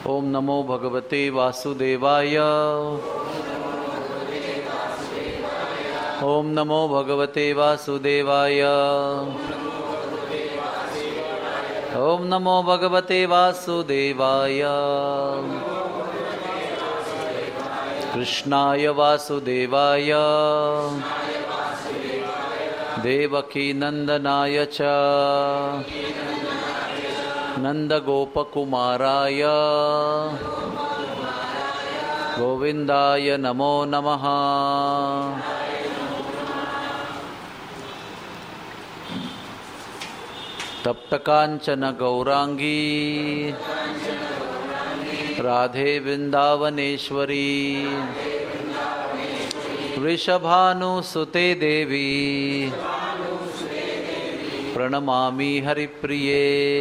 ओम नमो भगवते वासुदेवाय। ओम नमो भगवते वासुदेवाय। ओम नमो भगवते वासुदेवाय। कृष्णाय वासुदेवाय देवकी नंदनाय च नंदगोपकुमाराय गोविंदाय नमो नमः। तप्तकांचन गौरांगी राधे वृंदावनेश्वरी वृषभानुसुते देवी प्रणमामि हरिप्रिये।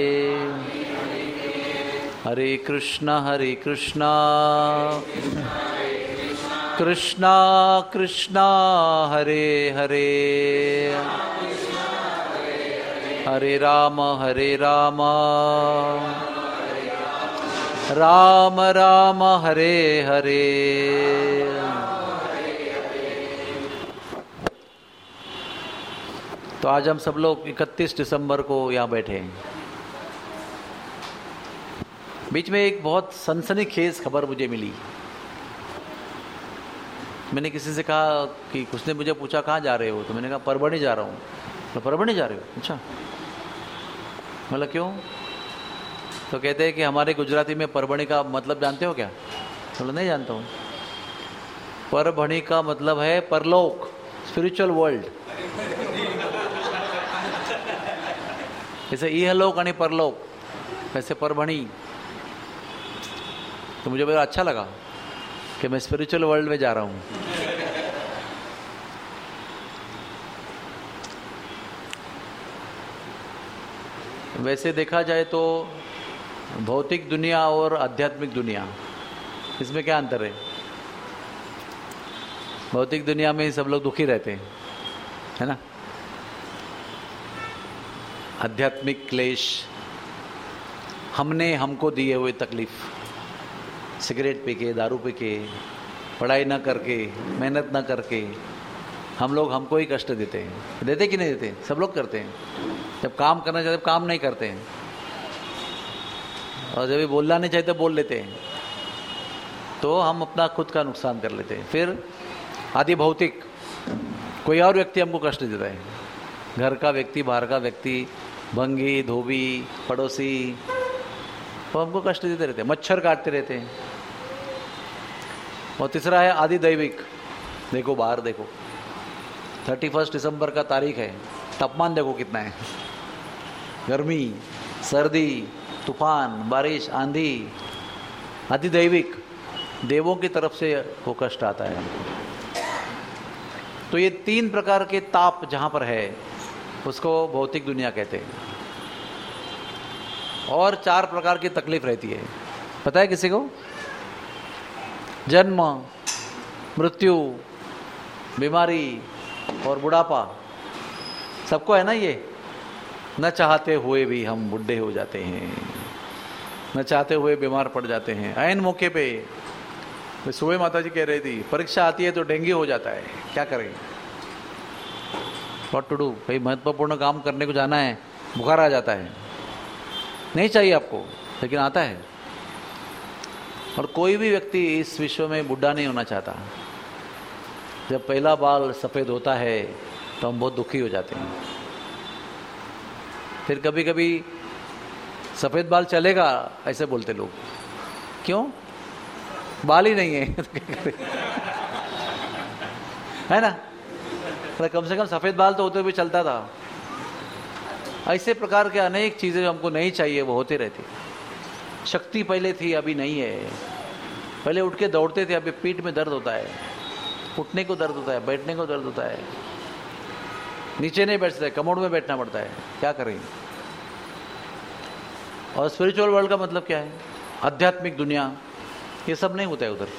हरे कृष्णा कृष्णा कृष्णा हरे हरे, हरे राम राम राम हरे हरे। तो आज हम सब लोग 31 दिसंबर को यहाँ बैठे हैं। बीच में एक बहुत सनसनीखेज खबर मुझे मिली। मैंने किसी से कहा कि उसने मुझे पूछा कहाँ जा रहे हो, तो मैंने कहा परभणी जा रहा हूँ। तो परभणी जा रहे हो? अच्छा, मतलब क्यों? तो कहते हैं कि हमारे गुजराती में परभणी का मतलब जानते हो क्या? बोला नहीं जानता हूँ। परभणी का मतलब है परलोक, स्पिरिचुअल वर्ल्ड। जैसे इहलोक आणि परलोक, वैसे परभणी। तो मुझे बड़ा अच्छा लगा कि मैं स्पिरिचुअल वर्ल्ड में जा रहा हूँ। वैसे देखा जाए तो भौतिक दुनिया और आध्यात्मिक दुनिया, इसमें क्या अंतर है? भौतिक दुनिया में सब लोग दुखी रहते हैं, है ना। आध्यात्मिक क्लेश, हमको दिए हुए तकलीफ, सिगरेट पी के, दारू पी के, पढ़ाई ना करके, मेहनत ना करके हम लोग हमको ही कष्ट देते हैं। देते कि नहीं देते? सब लोग करते हैं। जब काम करना चाहिए काम नहीं करते हैं, और जब भी बोलना नहीं चाहिए तो बोल लेते हैं, तो हम अपना खुद का नुकसान कर लेते हैं। फिर आदि भौतिक, कोई और व्यक्ति हमको कष्ट देता है, घर का व्यक्ति, बाहर का व्यक्ति, भंगी, धोबी, पड़ोसी, वो हमको कष्ट देते रहते हैं, मच्छर काटते रहते हैं। और तीसरा है आदि दैविक। देखो बाहर देखो, 31 दिसंबर का तारीख है, तापमान देखो कितना है, गर्मी, सर्दी, तूफान, बारिश, आंधी, आदि दैविक, देवों की तरफ से वो कष्ट आता है। तो ये 3 प्रकार के ताप जहां पर है उसको भौतिक दुनिया कहते हैं। और 4 प्रकार की तकलीफ रहती है, पता है किसी को? जन्म, मृत्यु, बीमारी और बुढ़ापा, सबको है ना ये। न चाहते हुए भी हम बुढ़े हो जाते हैं, न चाहते हुए बीमार पड़ जाते हैं। ऐन मौके पे सुबह माता जी कह रही थी, परीक्षा आती है तो डेंगू हो जाता है, क्या करें? What to do? भाई महत्वपूर्ण काम करने को जाना है, बुखार आ जाता है, नहीं चाहिए आपको, लेकिन आता है। और कोई भी व्यक्ति इस विश्व में बुढ़ा नहीं होना चाहता। जब पहला बाल सफ़ेद होता है तो हम बहुत दुखी हो जाते हैं। फिर कभी कभी सफ़ेद बाल चलेगा ऐसे बोलते लोग, क्यों? बाल ही नहीं है है ना। तो कम से कम सफ़ेद बाल तो होते हुए चलता था। ऐसे प्रकार के अनेक चीज़ें जो हमको नहीं चाहिए वो होते रहती। शक्ति पहले थी, अभी नहीं है। पहले उठ के दौड़ते थे, अभी पीठ में दर्द होता है, उठने को दर्द होता है, बैठने को दर्द होता है, नीचे नहीं बैठ सकते, कमोड में बैठना पड़ता है, क्या करें? और स्पिरिचुअल वर्ल्ड का मतलब क्या है? आध्यात्मिक दुनिया, ये सब नहीं होता है उधर।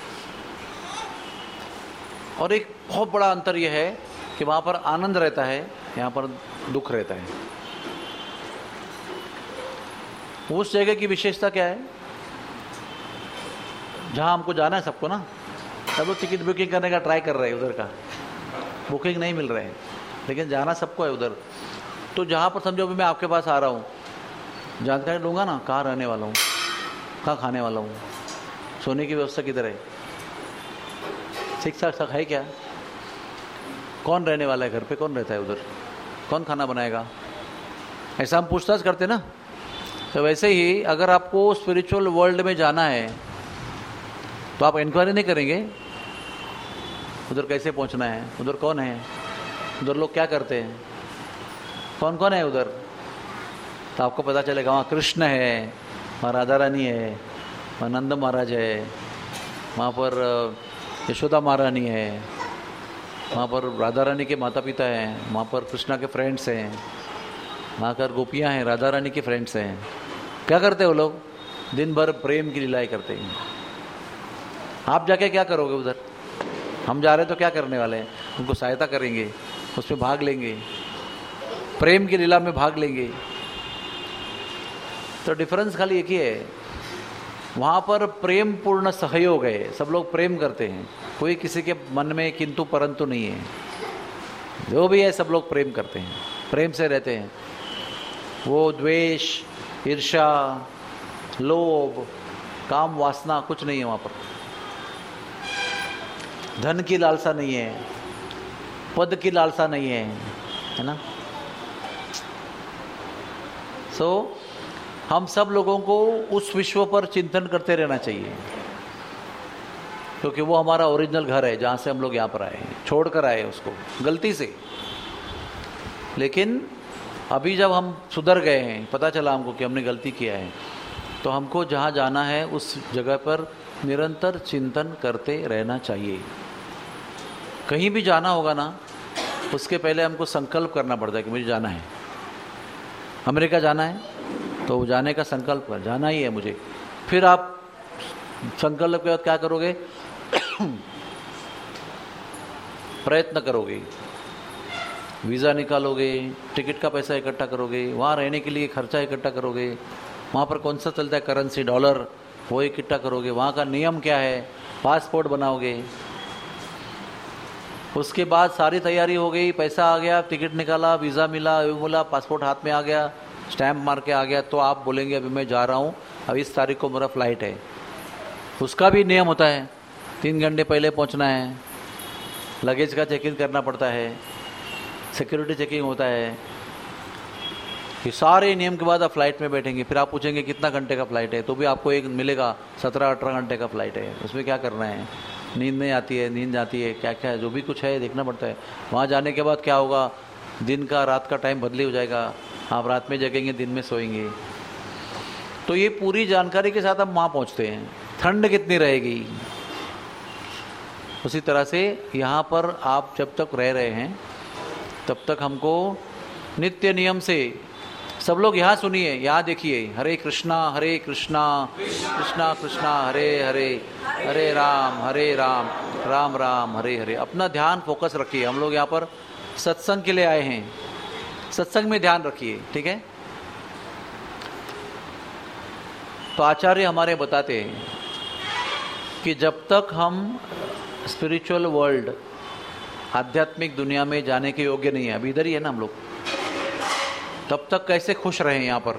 और एक बहुत बड़ा अंतर यह है कि वहाँ पर आनंद रहता है, यहाँ पर दुख रहता है। उस जगह की विशेषता क्या है? जहाँ हमको जाना है सबको ना, सब लोग टिकट बुकिंग करने का ट्राई कर रहे हैं, उधर का बुकिंग नहीं मिल रहे हैं, लेकिन जाना सबको है उधर। तो जहाँ पर समझो अभी मैं आपके पास आ रहा हूँ, जानकारी लूँगा ना, कहाँ रहने वाला हूँ, कहाँ खाने वाला हूँ, सोने की व्यवस्था किधर है, ठीक ठाक है क्या, कौन रहने वाला है घर पे, कौन रहता है उधर, कौन खाना बनाएगा, ऐसा हम पूछताछ करते ना। तो वैसे ही अगर आपको स्पिरिचुअल वर्ल्ड में जाना है तो आप इंक्वायरी नहीं करेंगे उधर कैसे पहुंचना है, उधर कौन है, उधर लोग क्या करते हैं, कौन कौन है उधर, तो आपको पता चलेगा वहाँ कृष्ण है, वहाँ राधा रानी है, वहाँ नंद महाराज है, वहाँ पर यशोदा महारानी है, वहाँ पर राधा रानी के माता पिता हैं, वहाँ पर कृष्णा के फ्रेंड्स हैं, वहाँ कर गोपियाँ हैं, राधा रानी के फ्रेंड्स हैं। क्या करते हैं वो लोग, दिन भर प्रेम की लीलाएं करते हैं। आप जाके क्या करोगे उधर, हम जा रहे हैं तो क्या करने वाले हैं, उनको सहायता करेंगे, उसमें भाग लेंगे, प्रेम की लीला में भाग लेंगे। तो डिफरेंस खाली एक ही है, वहाँ पर प्रेम पूर्ण सहयोग है, सब लोग प्रेम करते हैं, कोई किसी के मन में किंतु परंतु नहीं है, जो भी है सब लोग प्रेम करते हैं, प्रेम से रहते हैं। वो द्वेष, ईर्ष्या, लोभ, काम वासना कुछ नहीं है वहाँ पर, धन की लालसा नहीं है, पद की लालसा नहीं है ना। सो हम सब लोगों को उस विश्व पर चिंतन करते रहना चाहिए, क्योंकि वो हमारा ओरिजिनल घर है, जहाँ से हम लोग यहाँ पर आए हैं, छोड़ कर आए उसको गलती से। लेकिन अभी जब हम सुधर गए हैं, पता चला हमको कि हमने गलती किया है, तो हमको जहाँ जाना है उस जगह पर निरंतर चिंतन करते रहना चाहिए। कहीं भी जाना होगा ना, उसके पहले हमको संकल्प करना पड़ता है कि मुझे जाना है। अमेरिका जाना है तो जाने का संकल्प कर, जाना ही है मुझे। फिर आप संकल्प के बाद क्या करोगे प्रयत्न करोगे, वीज़ा निकालोगे, टिकट का पैसा इकट्ठा करोगे, वहाँ रहने के लिए खर्चा इकट्ठा करोगे, वहाँ पर कौन सा चलता है करेंसी डॉलर, वो इकट्ठा करोगे, वहाँ का नियम क्या है, पासपोर्ट बनाओगे। उसके बाद सारी तैयारी हो गई, पैसा आ गया, टिकट निकाला, वीज़ा मिला, बोला, पासपोर्ट हाथ में आ गया, स्टैम्प मार के आ गया, तो आप बोलेंगे अभी मैं जा रहा हूँ, अब इस तारीख को मेरा फ्लाइट है। उसका भी नियम होता है, 3 घंटे पहले पहुँचना है, लगेज का चेक इन करना पड़ता है, सिक्योरिटी चेकिंग होता है। ये सारे नियम के बाद आप फ्लाइट में बैठेंगे। फिर आप पूछेंगे कितना घंटे का फ्लाइट है, तो भी आपको एक मिलेगा 17-18 घंटे का फ्लाइट है। उसमें क्या करना है, नींद नहीं आती है, नींद आती है, क्या क्या है, जो भी कुछ है देखना पड़ता है। वहाँ जाने के बाद क्या होगा, दिन का रात का टाइम बदली हो जाएगा, आप रात में जगेंगे, दिन में सोएंगे। तो ये पूरी जानकारी के साथ हम वहाँ पहुँचते हैं। ठंड कितनी रहेगी, उसी तरह से यहाँ पर आप जब तक रह रहे हैं तब तक हमको नित्य नियम से, सब लोग यहाँ सुनिए, यहाँ देखिए, हरे कृष्णा कृष्णा कृष्णा हरे हरे, हरे राम राम राम हरे हरे। अपना ध्यान फोकस रखिए। हम लोग यहाँ पर सत्संग के लिए आए हैं, सत्संग में ध्यान रखिए, ठीक है। तो आचार्य हमारे बताते हैं कि जब तक हम स्पिरिचुअल वर्ल्ड, आध्यात्मिक दुनिया में जाने के योग्य नहीं है, अभी इधर ही है ना हम लोग, तब तक कैसे खुश रहें यहाँ पर।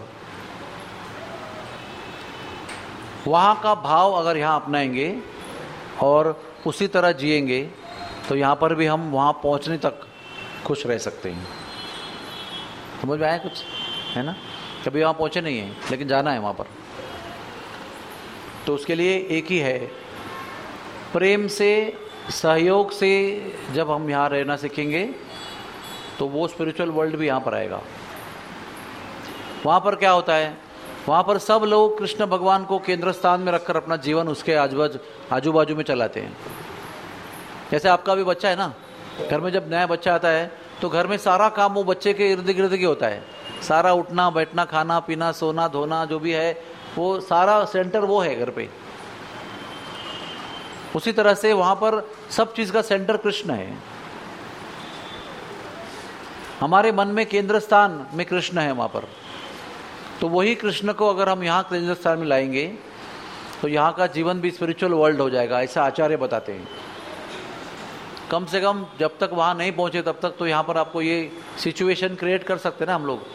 वहाँ का भाव अगर यहाँ अपनाएंगे और उसी तरह जिएंगे तो यहाँ पर भी हम वहाँ पहुँचने तक खुश रह सकते हैं। समझ में आया कुछ, है ना। कभी वहाँ पहुँचे नहीं हैं, लेकिन जाना है वहाँ पर। तो उसके लिए एक ही है, प्रेम से, सहयोग से जब हम यहाँ रहना सीखेंगे तो वो स्पिरिचुअल वर्ल्ड भी यहाँ पर आएगा। वहाँ पर क्या होता है, वहाँ पर सब लोग कृष्ण भगवान को केंद्र स्थान में रखकर अपना जीवन उसके आजू बाजू में चलाते हैं। जैसे आपका भी बच्चा है ना, घर में जब नया बच्चा आता है तो घर में सारा काम वो बच्चे के इर्द गिर्द ही होता है। सारा उठना बैठना, खाना पीना, सोना धोना, जो भी है वो सारा सेंटर वो है घर पे। उसी तरह से वहाँ पर सब चीज़ का सेंटर कृष्ण है। हमारे मन में केंद्र स्थान में कृष्ण है वहाँ पर। तो वही कृष्ण को अगर हम यहाँ केंद्र स्थान में लाएंगे तो यहाँ का जीवन भी स्पिरिचुअल वर्ल्ड हो जाएगा, ऐसा आचार्य बताते हैं। कम से कम जब तक वहाँ नहीं पहुँचे तब तक तो यहाँ पर आपको ये सिचुएशन क्रिएट कर सकते हैं ना हम लोग।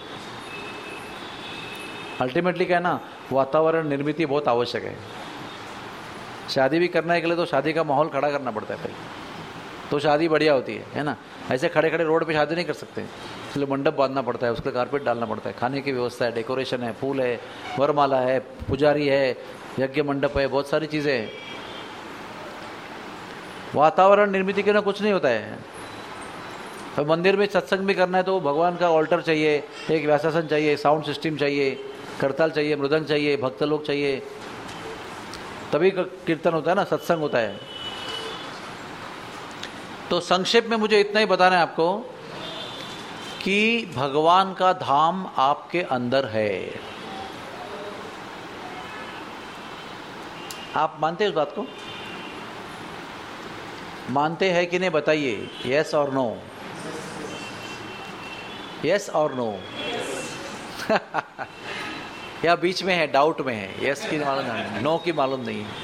अल्टीमेटली क्या है ना, वातावरण निर्मित बहुत आवश्यक है। शादी भी करने के लिए तो शादी का माहौल खड़ा करना पड़ता है पहले, तो शादी बढ़िया होती है ना। ऐसे खड़े खड़े रोड पे शादी नहीं कर सकते, इसलिए मंडप बांधना पड़ता है, उसके कारपेट डालना पड़ता है, खाने की व्यवस्था है, डेकोरेशन है, फूल है, वरमाला है, पुजारी है, यज्ञ मंडप है, बहुत सारी चीज़ें हैं। वातावरण निर्मित के ना कुछ नहीं होता है। तो मंदिर में सत्संग भी करना है तो भगवान का ऑल्टर चाहिए, एक व्यासासन चाहिए, साउंड सिस्टम चाहिए, करताल चाहिए, मृदंग चाहिए, भक्त लोग चाहिए, तभी कीर्तन होता है ना, सत्संग होता है। तो संक्षेप में मुझे इतना ही बताना है आपको कि भगवान का धाम आपके अंदर है। आप मानते हैं उस बात को? मानते हैं कि नहीं बताइए, यस और नो? यस और नो? या बीच में है, डाउट में है, यस की मालूम नहीं, नो की मालूम नहीं है।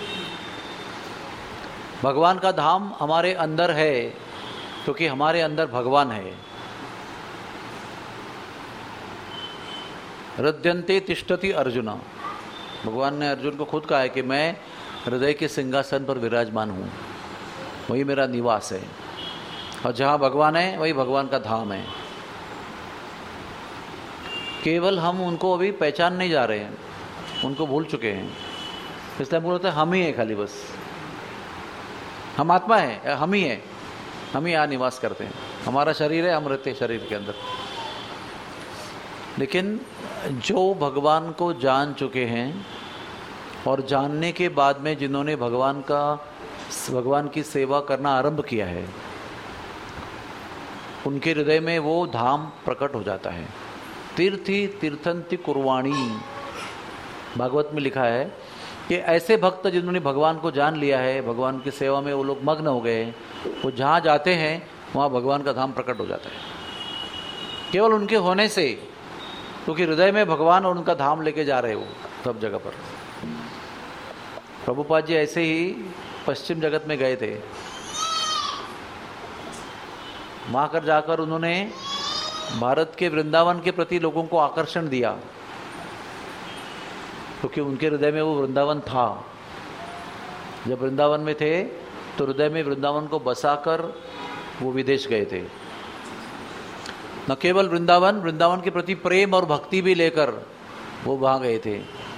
भगवान का धाम हमारे अंदर है क्योंकि हमारे अंदर भगवान है। हृदयन्ते तिष्ठति अर्जुन, भगवान ने अर्जुन को खुद कहा है कि मैं हृदय के सिंहासन पर विराजमान हूँ, वही मेरा निवास है, और जहाँ भगवान है वही भगवान का धाम है। केवल हम उनको अभी पहचान नहीं जा रहे हैं, उनको भूल चुके हैं, इसलिए हम बोलते हैं हम ही है, खाली बस हम आत्मा है, हम ही है, हम ही यहाँ निवास करते हैं, हमारा शरीर है, हम रहते हैं शरीर के अंदर। लेकिन जो भगवान को जान चुके हैं और जानने के बाद में जिन्होंने भगवान की सेवा करना आरंभ किया है, उनके हृदय में वो धाम प्रकट हो जाता है। तीर्थी तीर्थंति कुर्वाणी, भागवत में लिखा है कि ऐसे भक्त जिन्होंने भगवान को जान लिया है, भगवान की सेवा में वो लोग मग्न हो गए, वो जहाँ जाते हैं वहाँ भगवान का धाम प्रकट हो जाता है, केवल उनके होने से, क्योंकि हृदय में भगवान और उनका धाम लेके जा रहे हो सब जगह पर। प्रभुपाद जी ऐसे ही पश्चिम जगत में गए थे, वहाँ कर जाकर उन्होंने भारत के वृंदावन के प्रति लोगों को आकर्षण दिया, क्योंकि उनके हृदय में वो वृंदावन था। जब वृंदावन में थे तो हृदय में वृंदावन को बसाकर वो विदेश गए थे। न केवल वृंदावन के प्रति प्रेम और भक्ति भी लेकर वो वहाँ गए थे।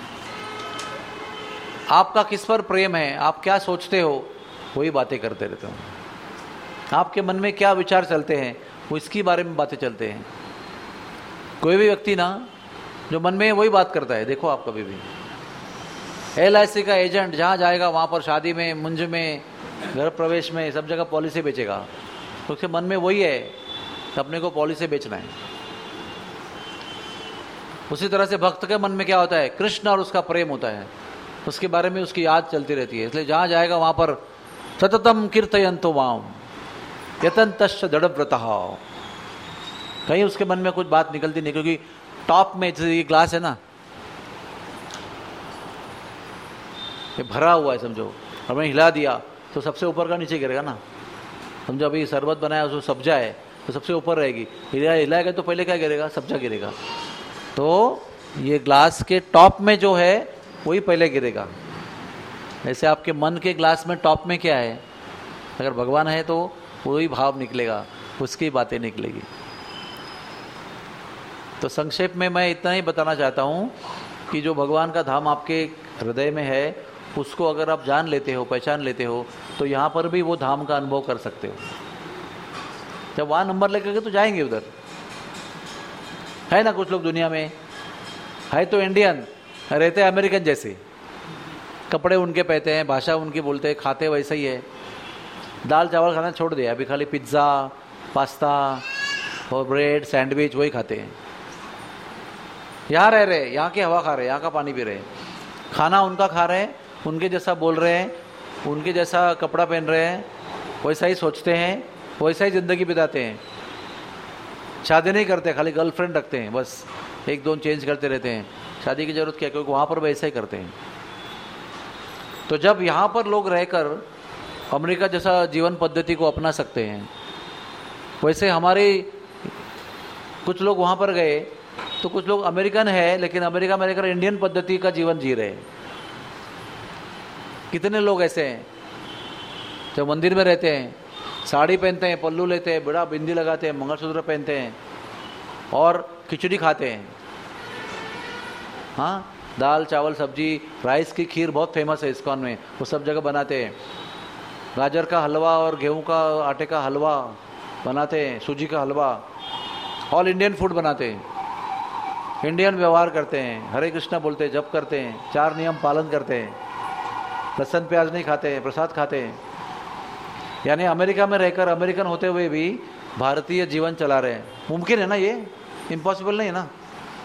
आपका किस पर प्रेम है, आप क्या सोचते हो, वही बातें करते रहते हो। आपके मन में क्या विचार चलते हैं, वो इसकी बारे में बातें चलते हैं। कोई भी व्यक्ति ना जो मन में वही बात करता है। देखो आप कभी भी LIC का एजेंट जहाँ जाएगा वहाँ पर शादी में, मुंज में, घर प्रवेश में, सब जगह पॉलिसी बेचेगा, तो उसके मन में वही है कि अपने को पॉलिसी बेचना है। उसी तरह से भक्त के मन में क्या होता है, कृष्ण और उसका प्रेम होता है, उसके बारे में उसकी याद चलती रहती है। इसलिए जहाँ जाएगा वहाँ पर सततम कीर्तयन्तो माम यतन्तश्च दृढ़व्रतः, कहीं उसके मन में कुछ बात निकलती नहीं, क्योंकि टॉप में जैसे ये ग्लास है ना, ये भरा हुआ है समझो, और मैंने हिला दिया तो सबसे ऊपर का नीचे गिरेगा ना। समझो अभी शरबत बनाया, उसमें सब्जा है तो सबसे ऊपर रहेगी, हिलाएगा तो पहले क्या गिरेगा, सब्जा गिरेगा। तो ये ग्लास के टॉप में जो है वही पहले गिरेगा। ऐसे आपके मन के ग्लास में टॉप में क्या है, अगर भगवान है तो वही भाव निकलेगा, उसकी बातें निकलेगी। तो संक्षेप में मैं इतना ही बताना चाहता हूँ कि जो भगवान का धाम आपके हृदय में है, उसको अगर आप जान लेते हो, पहचान लेते हो, तो यहाँ पर भी वो धाम का अनुभव कर सकते हो। जब वहाँ नंबर लेकर के तो जाएंगे उधर, है ना। कुछ लोग दुनिया में है तो इंडियन, रहते हैं अमेरिकन जैसे, कपड़े उनके पहनते हैं, भाषा उनकी बोलते हैं, खाते वैसे ही है। दाल चावल खाना छोड़ दिया, अभी खाली पिज्ज़ा, पास्ता और ब्रेड, सैंडविच वही खाते हैं। यहाँ रह रहे, यहाँ की हवा खा रहे, यहाँ का पानी पी रहे, खाना उनका खा रहे हैं, उनके जैसा बोल रहे हैं, उनके जैसा कपड़ा पहन रहे हैं, वैसा ही सोचते हैं, वैसा ही ज़िंदगी बिताते हैं। शादी नहीं करते, खाली गर्लफ्रेंड रखते हैं, बस एक दो चेंज करते रहते हैं। शादी की ज़रूरत क्या, क्योंकि वहाँ पर वैसा ही करते हैं। तो जब यहाँ पर लोग रहकर अमेरिका जैसा जीवन पद्धति को अपना सकते हैं, वैसे हमारे कुछ लोग वहाँ पर गए तो कुछ लोग अमेरिकन है लेकिन अमेरिका में रहकर इंडियन पद्धति का जीवन जी रहे हैं। कितने लोग ऐसे हैं जो मंदिर में रहते हैं, साड़ी पहनते हैं, पल्लू लेते हैं, बड़ा बिंदी लगाते हैं, मंगलसूत्र पहनते हैं और खिचड़ी खाते हैं। हाँ, दाल चावल सब्जी, राइस की खीर बहुत फेमस है इस्कॉन में, वो सब जगह बनाते हैं। गाजर का हलवा और गेहूं का आटे का हलवा बनाते हैं, सूजी का हलवा, ऑल इंडियन फूड बनाते हैं, इंडियन व्यवहार करते हैं, हरे कृष्णा बोलते हैं, जप करते हैं, 4 नियम पालन करते हैं, लहसुन प्याज नहीं खाते हैं, प्रसाद खाते हैं। यानी अमेरिका में रहकर अमेरिकन होते हुए भी भारतीय जीवन चला रहे हैं। मुमकिन है ना? ये इम्पॉसिबल नहीं है ना?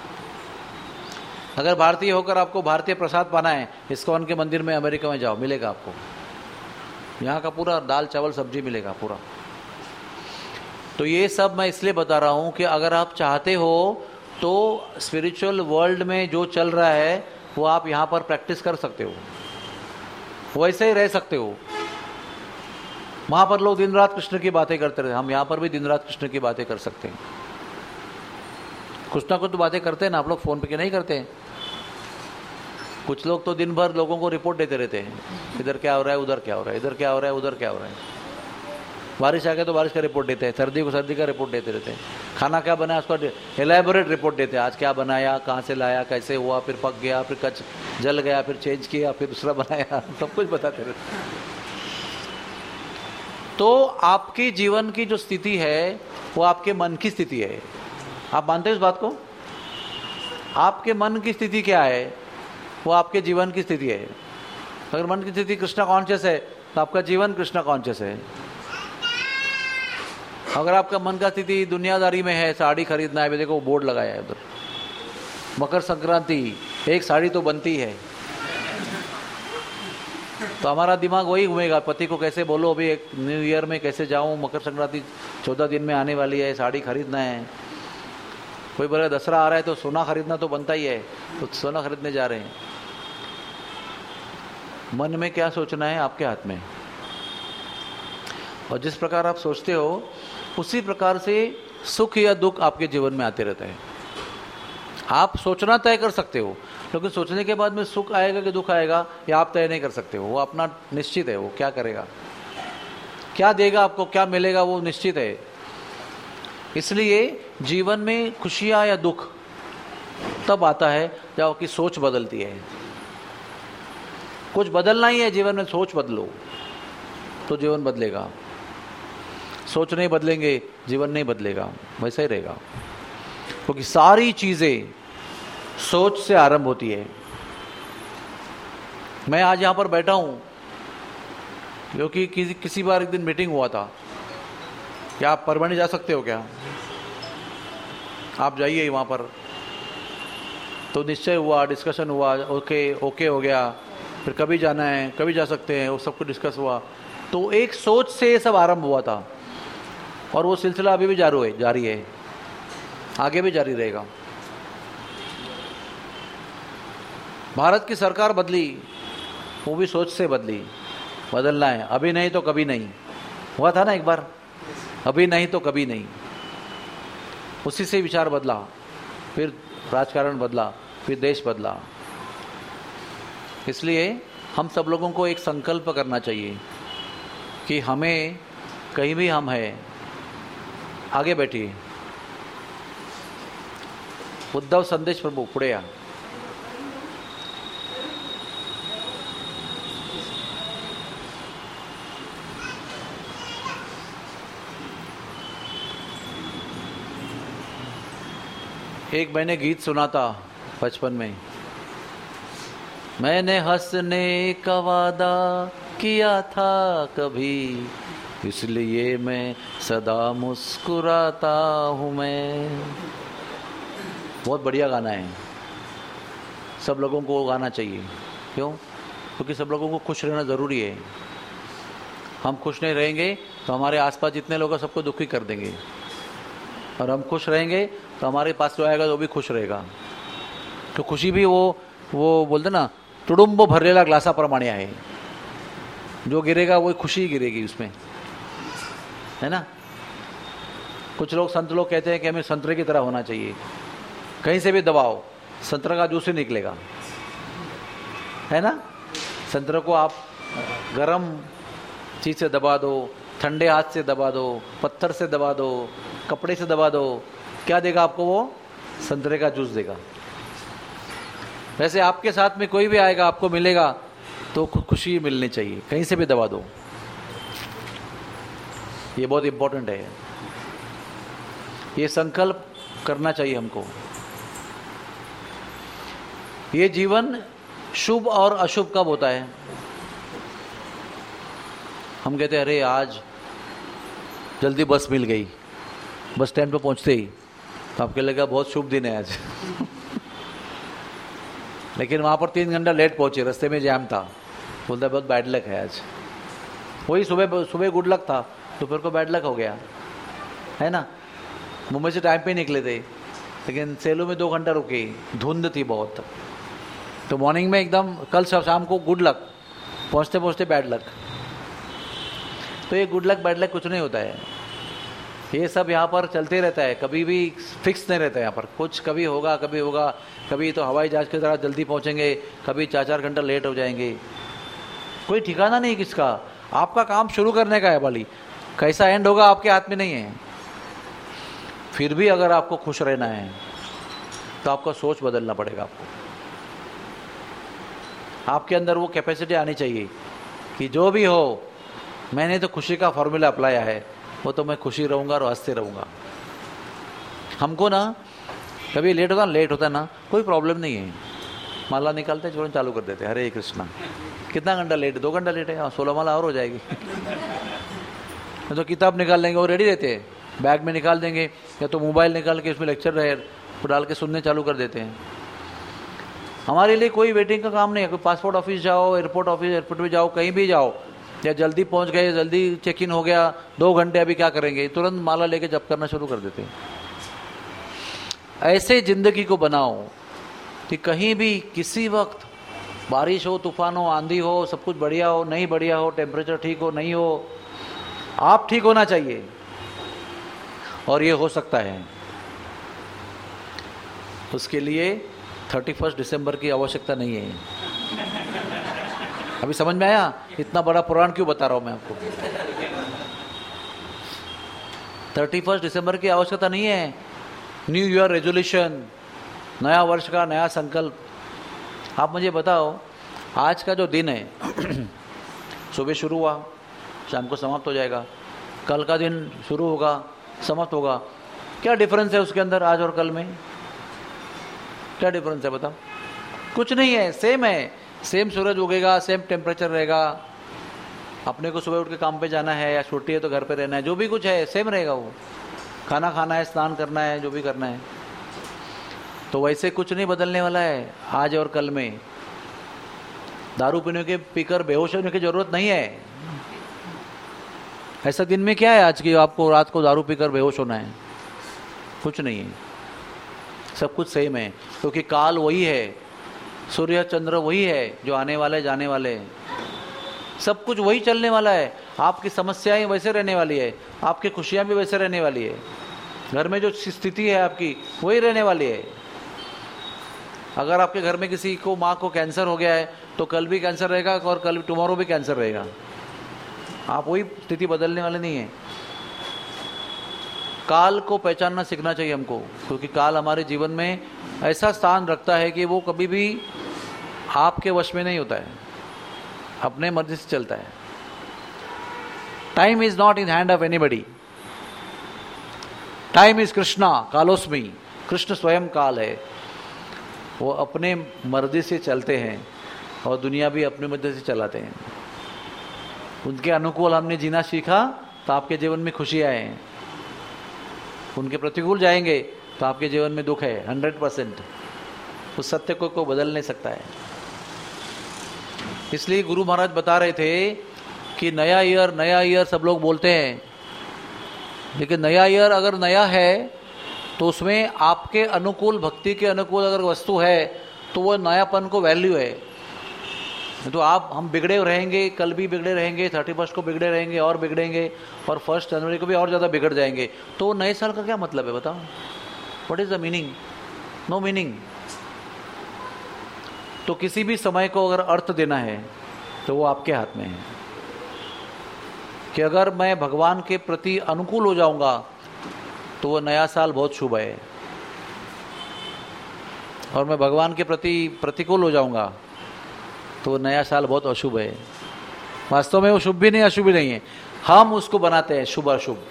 अगर भारतीय होकर आपको भारतीय प्रसाद पाना है, इस्कॉन के मंदिर में अमेरिका में जाओ, मिलेगा आपको। यहाँ का पूरा दाल चावल सब्जी मिलेगा पूरा। तो ये सब मैं इसलिए बता रहा हूँ कि अगर आप चाहते हो तो स्पिरिचुअल वर्ल्ड में जो चल रहा है वो आप यहाँ पर प्रैक्टिस कर सकते हो, वैसे ही रह सकते हो। वहाँ पर लोग दिन रात कृष्ण की बातें करते रहे, हम यहाँ पर भी दिन रात कृष्ण की बातें कर सकते हैं। कुछ ना कुछ तो बातें करते हैं ना आप लोग, फ़ोन पे के नहीं करते हैं? कुछ लोग तो दिन भर लोगों को रिपोर्ट देते रहते हैं, इधर क्या हो रहा है, उधर क्या हो रहा है, इधर क्या हो रहा है, उधर क्या हो रहा है। बारिश आ गया तो बारिश का रिपोर्ट देते हैं, सर्दी को सर्दी का रिपोर्ट देते रहते हैं, खाना क्या बनाया उसका एलैबोरेट रिपोर्ट देते हैं, आज क्या बनाया, कहाँ से लाया, कैसे हुआ, फिर पक गया, फिर कच जल गया, फिर चेंज किया, फिर दूसरा बनाया, सब कुछ बताते रहते हैं। तो आपके जीवन की जो स्थिति है वो आपके मन की स्थिति है। आप मानते हैं इस बात को? आपके मन की स्थिति क्या है वो आपके जीवन की स्थिति है। अगर मन की स्थिति कृष्णा कॉन्शियस है तो आपका जीवन कृष्णा कॉन्शियस है। अगर आपका मन का स्थिति दुनियादारी में है, साड़ी खरीदना है, देखो बोर्ड लगाया है उधर, मकर संक्रांति, एक साड़ी तो बनती है, तो हमारा दिमाग वही घूमेगा, पति को कैसे बोलो अभी एक न्यू ईयर में कैसे जाऊं, मकर संक्रांति 14 दिन में आने वाली है, साड़ी खरीदना है। कोई बोले दसरा आ रहा है तो सोना खरीदना तो बनता ही है, तो सोना खरीदने जा रहे हैं। मन में क्या सोचना है आपके हाथ में, और जिस प्रकार आप सोचते हो उसी प्रकार से सुख या दुख आपके जीवन में आते रहते हैं। आप सोचना तय कर सकते हो, लेकिन सोचने के बाद में सुख आएगा कि दुख आएगा या आप तय नहीं कर सकते हो। वो अपना निश्चित है, वो क्या करेगा, क्या देगा आपको, क्या मिलेगा, वो निश्चित है। इसलिए जीवन में खुशियां या दुख तब आता है जब आपकी सोच बदलती है। कुछ बदलना ही है जीवन में, सोच बदलो तो जीवन बदलेगा। सोच नहीं बदलेंगे जीवन नहीं बदलेगा, वैसा ही रहेगा। क्योंकि सारी चीजें सोच से आरंभ होती है। मैं आज यहां पर बैठा हूं क्योंकि किसी बार एक दिन मीटिंग हुआ था, क्या आप परभणी जा सकते हो क्या? आप जाइए वहां पर। तो निश्चय हुआ, डिस्कशन हुआ, ओके हो गया, फिर कभी जाना है, कभी जा सकते हैं, वो सब कुछ डिस्कस हुआ। तो एक सोच से ये सब आरंभ हुआ था और वो सिलसिला अभी भी जारी है, आगे भी जारी रहेगा। भारत की सरकार बदली, वो भी सोच से बदली। बदलना है, अभी नहीं तो कभी नहीं, हुआ था ना एक बार, अभी नहीं तो कभी नहीं। उसी से विचार बदला, फिर राजकारण बदला, फिर देश बदला। इसलिए हम सब लोगों को एक संकल्प करना चाहिए कि हमें कहीं भी हम हैं, आगे बैठिए। उद्धव संदेश प्रभु पुढे या। एक मैंने गीत सुना था बचपन में, मैंने हंसने का वादा किया था कभी, इसलिए मैं सदा मुस्कुराता हूँ मैं। बहुत बढ़िया गाना है, सब लोगों को गाना चाहिए। क्यों? क्योंकि सब लोगों को खुश रहना ज़रूरी है। हम खुश नहीं रहेंगे तो हमारे आसपास जितने लोग हैं सबको दुखी कर देंगे, और हम खुश रहेंगे तो हमारे पास जो आएगा वो भी खुश रहेगा। तो खुशी भी वो बोलते ना, तुडुंब भरलेला ग्लासाप्रमाणे आहे. जो गिरेगा वो खुशी गिरेगी उसमें, है ना. कुछ लोग संत लोग कहते हैं कि हमें संतरे की तरह होना चाहिए. कहीं से भी दबाओ संतरा का जूस ही निकलेगा, है ना. संतरे को आप गरम चीज से दबा दो, ठंडे हाथ से दबा दो, पत्थर से दबा दो, कपड़े से दबा दो, क्या देगा आपको? वो संतरे का जूस देगा. वैसे आपके साथ में कोई भी आएगा, आपको मिलेगा तो खुशी मिलनी चाहिए, कहीं से भी दबा दो. ये बहुत इंपॉर्टेंट है. ये संकल्प करना चाहिए हमको. ये जीवन शुभ और अशुभ कब होता है? हम कहते हैं अरे आज जल्दी बस मिल गई, बस स्टैंड पे पहुंचते ही, तो आपके लगा बहुत शुभ दिन है आज. लेकिन वहां पर 3 घंटा लेट पहुंचे, रास्ते में जैम था, बोलता है बहुत बैड लक है आज. वही सुबह गुड लक था, दोपहर को बैड लक हो गया, है ना. मुंबई से टाइम पे निकले थे, लेकिन सेलू में 2 घंटा रुके, धुंध थी बहुत, तो मॉर्निंग में एकदम, कल शाम को गुड लक, पहुंचते पहुंचते बैड लक. तो ये गुड लक बैड लक कुछ नहीं होता है. ये सब यहाँ पर चलते रहता है, कभी भी फिक्स नहीं रहता है. यहाँ पर कुछ कभी होगा कभी होगा, कभी तो हवाई जहाज की तरह जल्दी पहुँचेंगे, कभी 4-4 घंटा लेट हो जाएंगे. कोई ठिकाना नहीं किसका. आपका काम शुरू करने का है, वाली कैसा एंड होगा आपके हाथ में नहीं है. फिर भी अगर आपको खुश रहना है तो आपका सोच बदलना पड़ेगा. आपके अंदर वो कैपेसिटी आनी चाहिए कि जो भी हो, मैंने तो खुशी का फॉर्मूला अप्लाया है, वो तो मैं खुशी रहूंगा और हंसते रहूंगा. हमको ना कभी लेट होता ना, कोई प्रॉब्लम नहीं है. माला निकालते तुरंत चालू कर देते, हरे कृष्णा. कितना घंटा लेट? 2 घंटा लेट है, 16 माला और हो जाएगी. तो किताब निकाल लेंगे, वो रेडी रहते हैं, बैग में निकाल देंगे, या तो मोबाइल निकाल के उसमें लेक्चर रहे वो डाल के सुनने चालू कर देते हैं. हमारे लिए कोई वेटिंग का काम नहीं है. कोई पासपोर्ट ऑफिस जाओ, एयरपोर्ट में जाओ, कहीं भी जाओ, या जल्दी पहुंच गए, जल्दी चेक इन हो गया, 2 घंटे अभी क्या करेंगे, तुरंत माला लेके जप करना शुरू कर देते हैं. ऐसे जिंदगी को बनाओ कि कहीं भी किसी वक्त बारिश हो, तूफान हो, आंधी हो, सब कुछ बढ़िया हो, नहीं बढ़िया हो, टेम्परेचर ठीक हो, नहीं हो, आप ठीक होना चाहिए. और ये हो सकता है. उसके लिए 31 दिसंबर की आवश्यकता नहीं है. अभी समझ में आया? इतना बड़ा पुराण क्यों बता रहा हूं मैं आपको. 31 दिसंबर की आवश्यकता नहीं है. न्यू ईयर रेजोल्यूशन, नया वर्ष का नया संकल्प. आप मुझे बताओ, आज का जो दिन है सुबह शुरू हुआ, शाम को समाप्त हो जाएगा. कल का दिन शुरू होगा, समाप्त होगा. क्या डिफरेंस है उसके अंदर, आज और कल में? क्या डिफरेंस है बताओ? कुछ नहीं है, सेम है. सेम सूरज उगेगा, सेम टेम्परेचर रहेगा. अपने को सुबह उठ के काम पे जाना है, या छुट्टी है तो घर पे रहना है, जो भी कुछ है सेम रहेगा. वो खाना खाना है, स्नान करना है, जो भी करना है. तो वैसे कुछ नहीं बदलने वाला है आज और कल में. दारू पीने के पीकर बेहोश होने की जरूरत नहीं है. ऐसा दिन में क्या है आज की आपको रात को दारू पीकर बेहोश होना है? कुछ नहीं है. सब कुछ सेम है, क्योंकि काल वही है, सूर्य चंद्र वही है, जो आने वाले जाने वाले, सब कुछ वही चलने वाला है. आपकी समस्याएं वैसे रहने वाली है, आपकी खुशियां भी वैसे रहने वाली है. घर में जो स्थिति है आपकी वही रहने वाली है. अगर आपके घर में किसी को, माँ को कैंसर हो गया है, तो कल भी कैंसर रहेगा और कल टुमारो भी कैंसर रहेगा. आप वही स्थिति बदलने वाले नहीं है. काल को पहचानना सीखना चाहिए हमको, क्योंकि काल हमारे जीवन में ऐसा स्थान रखता है कि वो कभी भी आपके वश में नहीं होता है, अपने मर्जी से चलता है. Time is not in hand of anybody. Time is Krishna, कालोस्मी. कृष्ण स्वयं काल है. वो अपने मर्जी से चलते हैं और दुनिया भी अपने मर्जी से चलाते हैं. उनके अनुकूल हमने जीना सीखा तो आपके जीवन में खुशी आए. उनके प्रतिकूल जाएंगे तो आपके जीवन में दुख है 100%. उस सत्य को बदल नहीं सकता है. इसलिए गुरु महाराज बता रहे थे कि नया ईयर सब लोग बोलते हैं, लेकिन नया ईयर अगर नया है तो उसमें आपके अनुकूल, भक्ति के अनुकूल अगर वस्तु है तो वो नयापन को वैल्यू है. तो हम बिगड़े रहेंगे, कल भी बिगड़े रहेंगे, 31 को बिगड़े रहेंगे और बिगड़ेंगे, और 1 जनवरी को भी और ज़्यादा बिगड़ जाएंगे। तो नए साल का क्या मतलब है बताओ? What is the meaning? No meaning. तो किसी भी समय को अगर अर्थ देना है तो वो आपके हाथ में है कि अगर मैं भगवान के प्रति अनुकूल हो जाऊंगा तो वो नया साल बहुत शुभ है, और मैं भगवान के प्रति प्रतिकूल हो जाऊंगा तो नया साल बहुत अशुभ है। वास्तव में वो शुभ भी नहीं अशुभ भी नहीं है, हम उसको बनाते हैं शुभ अशुभ।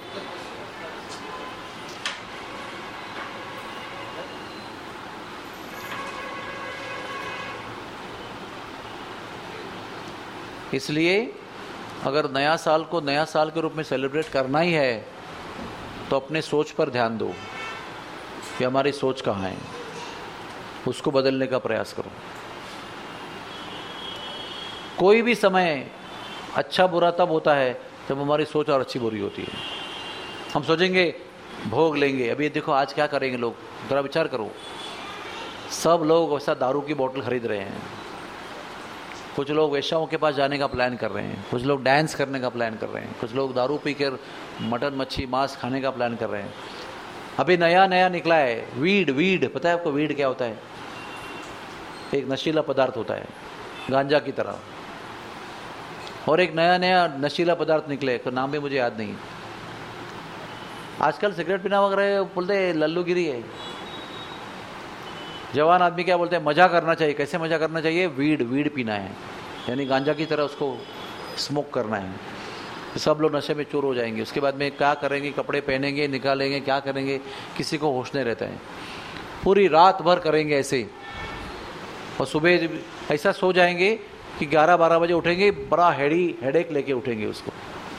इसलिए अगर नया साल को नया साल के रूप में सेलिब्रेट करना ही है तो अपने सोच पर ध्यान दो कि हमारी सोच कहाँ है, उसको बदलने का प्रयास करो। कोई भी समय अच्छा बुरा तब होता है जब हमारी सोच और अच्छी बुरी होती है। हम सोचेंगे भोग लेंगे, अभी देखो आज क्या करेंगे लोग, जरा विचार करो। सब लोग वैसा दारू की बोतल खरीद रहे हैं, कुछ लोग वेश्याओं के पास जाने का प्लान कर रहे हैं, कुछ लोग डांस करने का प्लान कर रहे हैं, कुछ लोग दारू पीकर मटन मच्छी मांस खाने का प्लान कर रहे हैं। अभी नया नया निकला है वीड, पता है आपको वीड क्या होता है? एक नशीला पदार्थ होता है गांजा की तरह, और एक नया नया नशीला पदार्थ निकले तो नाम भी मुझे याद नहीं। आजकल सिगरेट पीना वगैरह बोलते लल्लूगिरी है। जवान आदमी क्या बोलते हैं? मजा करना चाहिए। कैसे मजा करना चाहिए? वीड पीना है, यानी गांजा की तरह उसको स्मोक करना है। तो सब लोग नशे में चूर हो जाएंगे। उसके बाद में क्या करेंगे? कपड़े पहनेंगे, निकालेंगे, क्या करेंगे, किसी को होश नहीं रहता है। पूरी रात भर करेंगे ऐसे, और सुबह ऐसा सो जाएंगे कि 11-12 बजे उठेंगे, बड़ा हेडेक लेके उठेंगे उसको।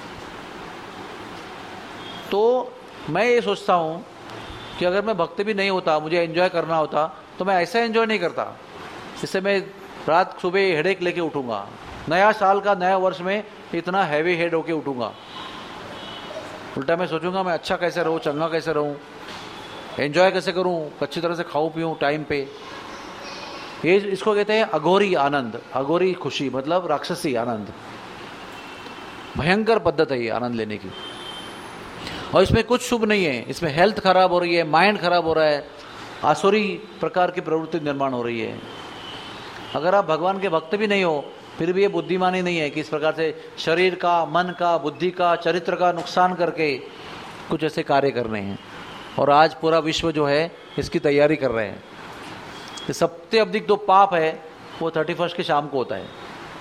तो मैं ये सोचता हूँ कि अगर मैं भक्त भी नहीं होता, मुझे एंजॉय करना होता, तो मैं ऐसा एंजॉय नहीं करता जिससे मैं रात सुबह हेडेक लेके उठूंगा। नया साल का नया वर्ष में इतना हैवी हेड होके उठूंगा। उल्टा मैं सोचूंगा मैं अच्छा कैसे रहूँ, चंगा कैसे रहूँ, एंजॉय कैसे करूँ, अच्छी तरह से खाऊं पीऊँ टाइम पे। ये इसको कहते हैं अघोरी आनंद, अघोरी खुशी, मतलब राक्षसी आनंद। भयंकर पद्धत है ये आनंद लेने की, और इसमें कुछ शुभ नहीं है। इसमें हेल्थ खराब हो रही है, माइंड खराब हो रहा है, आसुरी प्रकार की प्रवृत्ति निर्माण हो रही है। अगर आप भगवान के भक्त भी नहीं हो फिर भी ये बुद्धिमानी नहीं है कि इस प्रकार से शरीर का, मन का, बुद्धि का, चरित्र का नुकसान करके कुछ ऐसे कार्य करने हैं। और आज पूरा विश्व जो है इसकी तैयारी कर रहे हैं। कि सबसे अधिक जो पाप है वो 31 की शाम को होता है,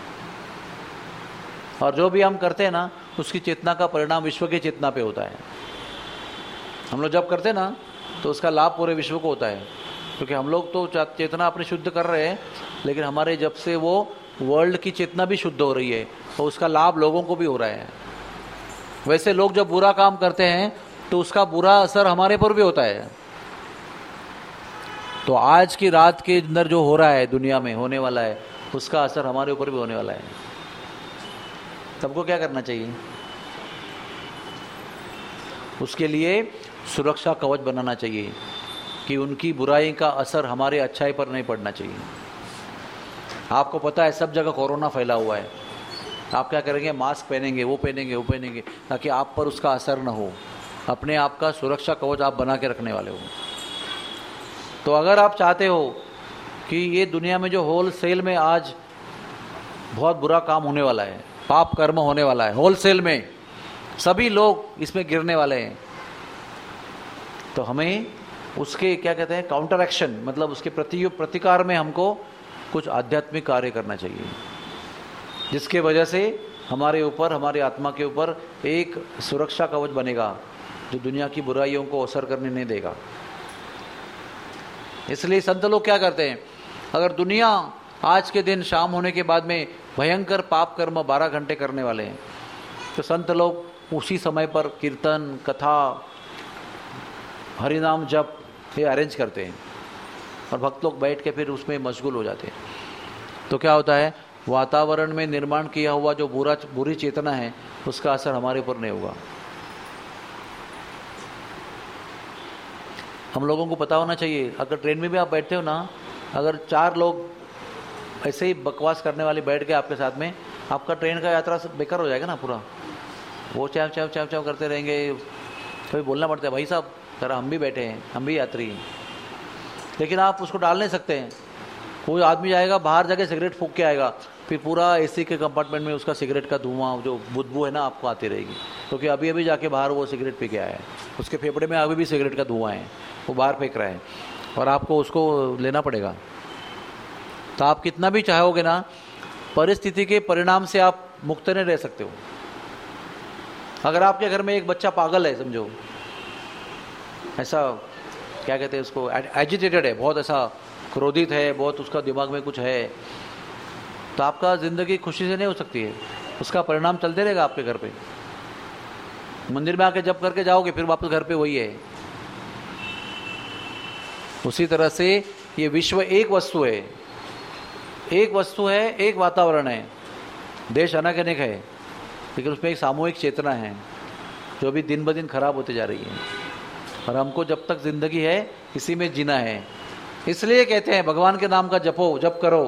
और जो भी हम करते हैं ना उसकी चेतना का परिणाम विश्व की चेतना पे होता है। हम लोग जब करते हैं ना तो उसका लाभ पूरे विश्व को होता है, क्योंकि हम लोग तो चेतना अपनी शुद्ध कर रहे हैं, लेकिन हमारे जब से वो वर्ल्ड की चेतना भी शुद्ध हो रही है तो उसका लाभ लोगों को भी हो रहा है। वैसे लोग जब बुरा काम करते हैं तो उसका बुरा असर हमारे पर भी होता है। तो आज की रात के अंदर जो हो रहा है, दुनिया में होने वाला है, उसका असर हमारे ऊपर भी होने वाला है। सबको क्या करना चाहिए? उसके लिए सुरक्षा कवच बनाना चाहिए कि उनकी बुराई का असर हमारे अच्छाई पर नहीं पड़ना चाहिए। आपको पता है सब जगह कोरोना फैला हुआ है, आप क्या करेंगे? मास्क पहनेंगे, वो पहनेंगे, ताकि आप पर उसका असर न हो। अपने आप का सुरक्षा कवच आप बना के रखने वाले हो। तो अगर आप चाहते हो कि ये दुनिया में जो होलसेल में आज बहुत बुरा काम होने वाला है, पाप कर्म होने वाला है, होलसेल में सभी लोग इसमें गिरने वाले हैं, तो हमें उसके क्या कहते हैं काउंटर एक्शन, मतलब उसके प्रतिकार में हमको कुछ आध्यात्मिक कार्य करना चाहिए, जिसके वजह से हमारे ऊपर, हमारी आत्मा के ऊपर एक सुरक्षा कवच बनेगा जो दुनिया की बुराइयों को असर करने नहीं देगा। इसलिए संत लोग क्या करते हैं? अगर दुनिया आज के दिन शाम होने के बाद में भयंकर पाप कर्म 12 घंटे करने वाले हैं, तो संत लोग उसी समय पर कीर्तन, कथा, हरिनाम जप ये अरेंज करते हैं, और भक्त लोग बैठ के फिर उसमें मशगूल हो जाते हैं। तो क्या होता है? वातावरण में निर्माण किया हुआ जो बुरी चेतना है उसका असर हमारे ऊपर नहीं होगा। हम लोगों को पता होना चाहिए, अगर ट्रेन में भी आप बैठते हो ना, अगर 4 लोग ऐसे ही बकवास करने वाली बैठ के आपके साथ में, आपका ट्रेन का यात्रा बेकार हो जाएगा ना पूरा। वो चाव चाव चाव चाव करते रहेंगे, कभी बोलना पड़ता है भाई साहब जरा हम भी बैठे हैं, हम भी यात्री हैं। लेकिन आप उसको डाल नहीं सकते हैं। कोई आदमी जाएगा बाहर जाके सिगरेट फूंक के आएगा, फिर पूरा एसी के कंपार्टमेंट में उसका सिगरेट का धुआं जो बदबू है ना आपको आती रहेगी, क्योंकि अभी अभी जाके बाहर वो सिगरेट पी के आया है, उसके फेफड़े में अभी भी सिगरेट का धुआं है, वो बाहर फेंक रहा है और आपको उसको लेना पड़ेगा। तो आप कितना भी चाहोगे ना, परिस्थिति के परिणाम से आप मुक्त नहीं रह सकते हो। अगर आपके घर में एक बच्चा पागल है, समझो ऐसा क्या कहते हैं उसको, एजिटेटेड है, बहुत ऐसा क्रोधित है, बहुत उसका दिमाग में कुछ है, तो आपका जिंदगी खुशी से नहीं हो सकती है। उसका परिणाम चलते रहेगा आपके घर पे। मंदिर में आके जप करके जाओगे, फिर वापस घर पे वही है। उसी तरह से ये विश्व एक वस्तु है, एक वस्तु है, एक वातावरण है, देश अनेक अनेक है, लेकिन उसमें एक सामूहिक चेतना है जो भी दिन ब दिन खराब होती जा रही है। और हमको जब तक जिंदगी है इसी में जीना है। इसलिए कहते हैं भगवान के नाम का जप करो,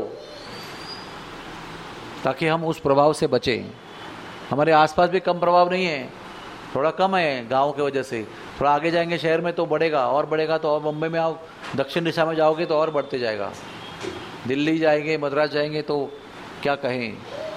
ताकि हम उस प्रभाव से बचें। हमारे आसपास भी कम प्रभाव नहीं है, थोड़ा कम है गांव की वजह से। थोड़ा आगे जाएंगे शहर में तो बढ़ेगा, और बढ़ेगा तो, और मुंबई में आप दक्षिण दिशा में जाओगे तो और बढ़ते जाएगा। दिल्ली जाएंगे, मद्रास जाएंगे तो क्या कहें।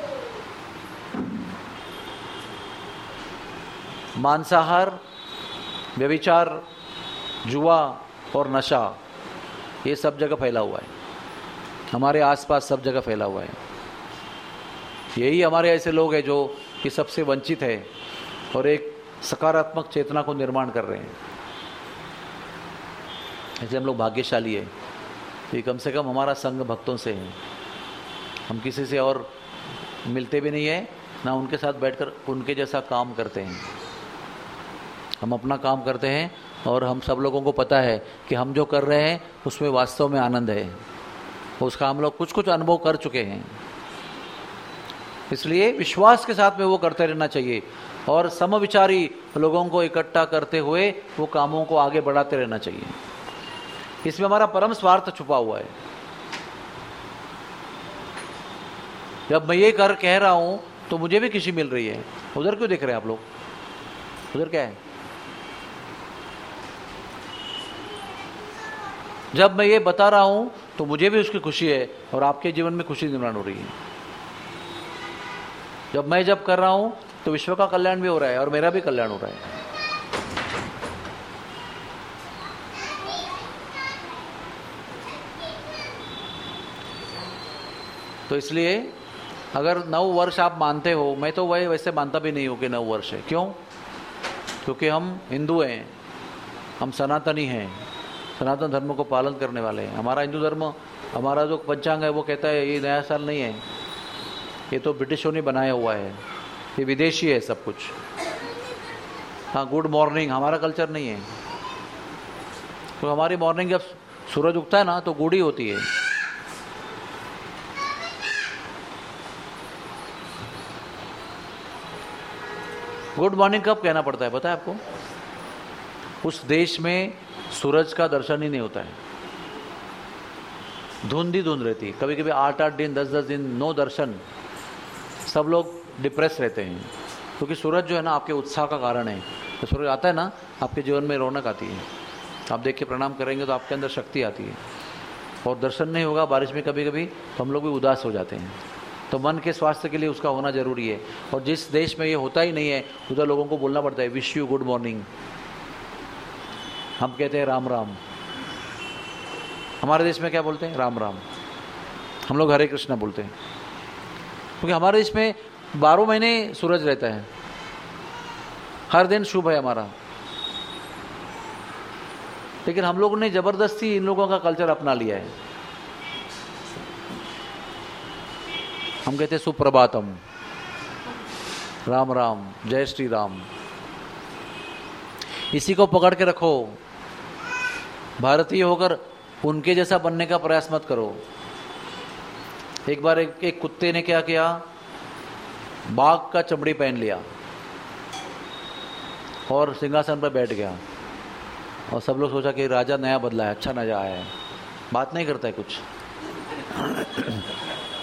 मांसाहार, व्यभिचार, जुआ और नशा, ये सब जगह फैला हुआ है, हमारे आसपास सब जगह फैला हुआ है। यही हमारे ऐसे लोग हैं जो कि सबसे वंचित है और एक सकारात्मक चेतना को निर्माण कर रहे हैं। ऐसे हम लोग भाग्यशाली है कि कम से कम हमारा संग भक्तों से है। हम किसी से और मिलते भी नहीं है, ना उनके साथ बैठकर उनके जैसा काम करते हैं। हम अपना काम करते हैं और हम सब लोगों को पता है कि हम जो कर रहे हैं उसमें वास्तव में आनंद है, उसका हम लोग कुछ कुछ अनुभव कर चुके हैं। इसलिए विश्वास के साथ में वो करते रहना चाहिए और समविचारी लोगों को इकट्ठा करते हुए वो कामों को आगे बढ़ाते रहना चाहिए। इसमें हमारा परम स्वार्थ छुपा हुआ है। जब मैं ये कह रहा हूं तो मुझे भी खुशी मिल रही है। उधर क्यों देख रहे हैं आप लोग? उधर क्या है? जब मैं ये बता रहा हूं तो मुझे भी उसकी खुशी है और आपके जीवन में खुशी निर्माण हो रही है। जब कर रहा हूं तो विश्व का कल्याण भी हो रहा है और मेरा भी कल्याण हो रहा है। तो इसलिए अगर 9 वर्ष आप मानते हो, मैं तो वैसे मानता भी नहीं हूं कि 9 वर्ष है। क्यों? क्योंकि हम हिंदू हैं, हम सनातनी हैं, सनातन धर्म को पालन करने वाले हैं। हमारा हिंदू धर्म, हमारा जो पंचांग है वो कहता है ये नया साल नहीं है, ये तो ब्रिटिशों ने बनाया हुआ है, ये विदेशी है सब कुछ। हाँ, गुड मॉर्निंग हमारा कल्चर नहीं है। तो हमारी मॉर्निंग जब सूरज उगता है ना तो गुड ही होती है। गुड मॉर्निंग कब कहना पड़ता है पता है आपको? उस देश में सूरज का दर्शन ही नहीं होता है, धुंध ही धुंध रहती है। कभी कभी 8-8 दिन 10-10 दिन नो दर्शन, सब लोग डिप्रेस रहते हैं। क्योंकि सूरज जो है ना आपके उत्साह का कारण है। तो सूरज आता है ना आपके जीवन में रौनक आती है, आप देख के प्रणाम करेंगे तो आपके अंदर शक्ति आती है। और दर्शन नहीं होगा बारिश में कभी कभी तो हम लोग भी उदास हो जाते हैं। तो मन के स्वास्थ्य के लिए उसका होना जरूरी है। और जिस देश में ये होता ही नहीं है उधर लोगों को बोलना पड़ता है विश यू गुड मॉर्निंग। हम कहते हैं राम राम। हमारे देश में क्या बोलते हैं? राम राम। हम लोग हरे कृष्णा बोलते हैं, क्योंकि हमारे देश में 12 महीने सूरज रहता है, हर दिन शुभ है हमारा। लेकिन हम लोगों ने जबरदस्ती इन लोगों का कल्चर अपना लिया है। हम कहते हैं सुप्रभातम, राम राम, जय श्री राम। इसी को पकड़ के रखो। भारतीय होकर उनके जैसा बनने का प्रयास मत करो। एक बार एक कुत्ते ने क्या किया, बाघ का चमड़ी पहन लिया और सिंहासन पर बैठ गया। और सब लोग सोचा कि राजा नया बदला है, अच्छा नया आया है। बात नहीं करता है कुछ।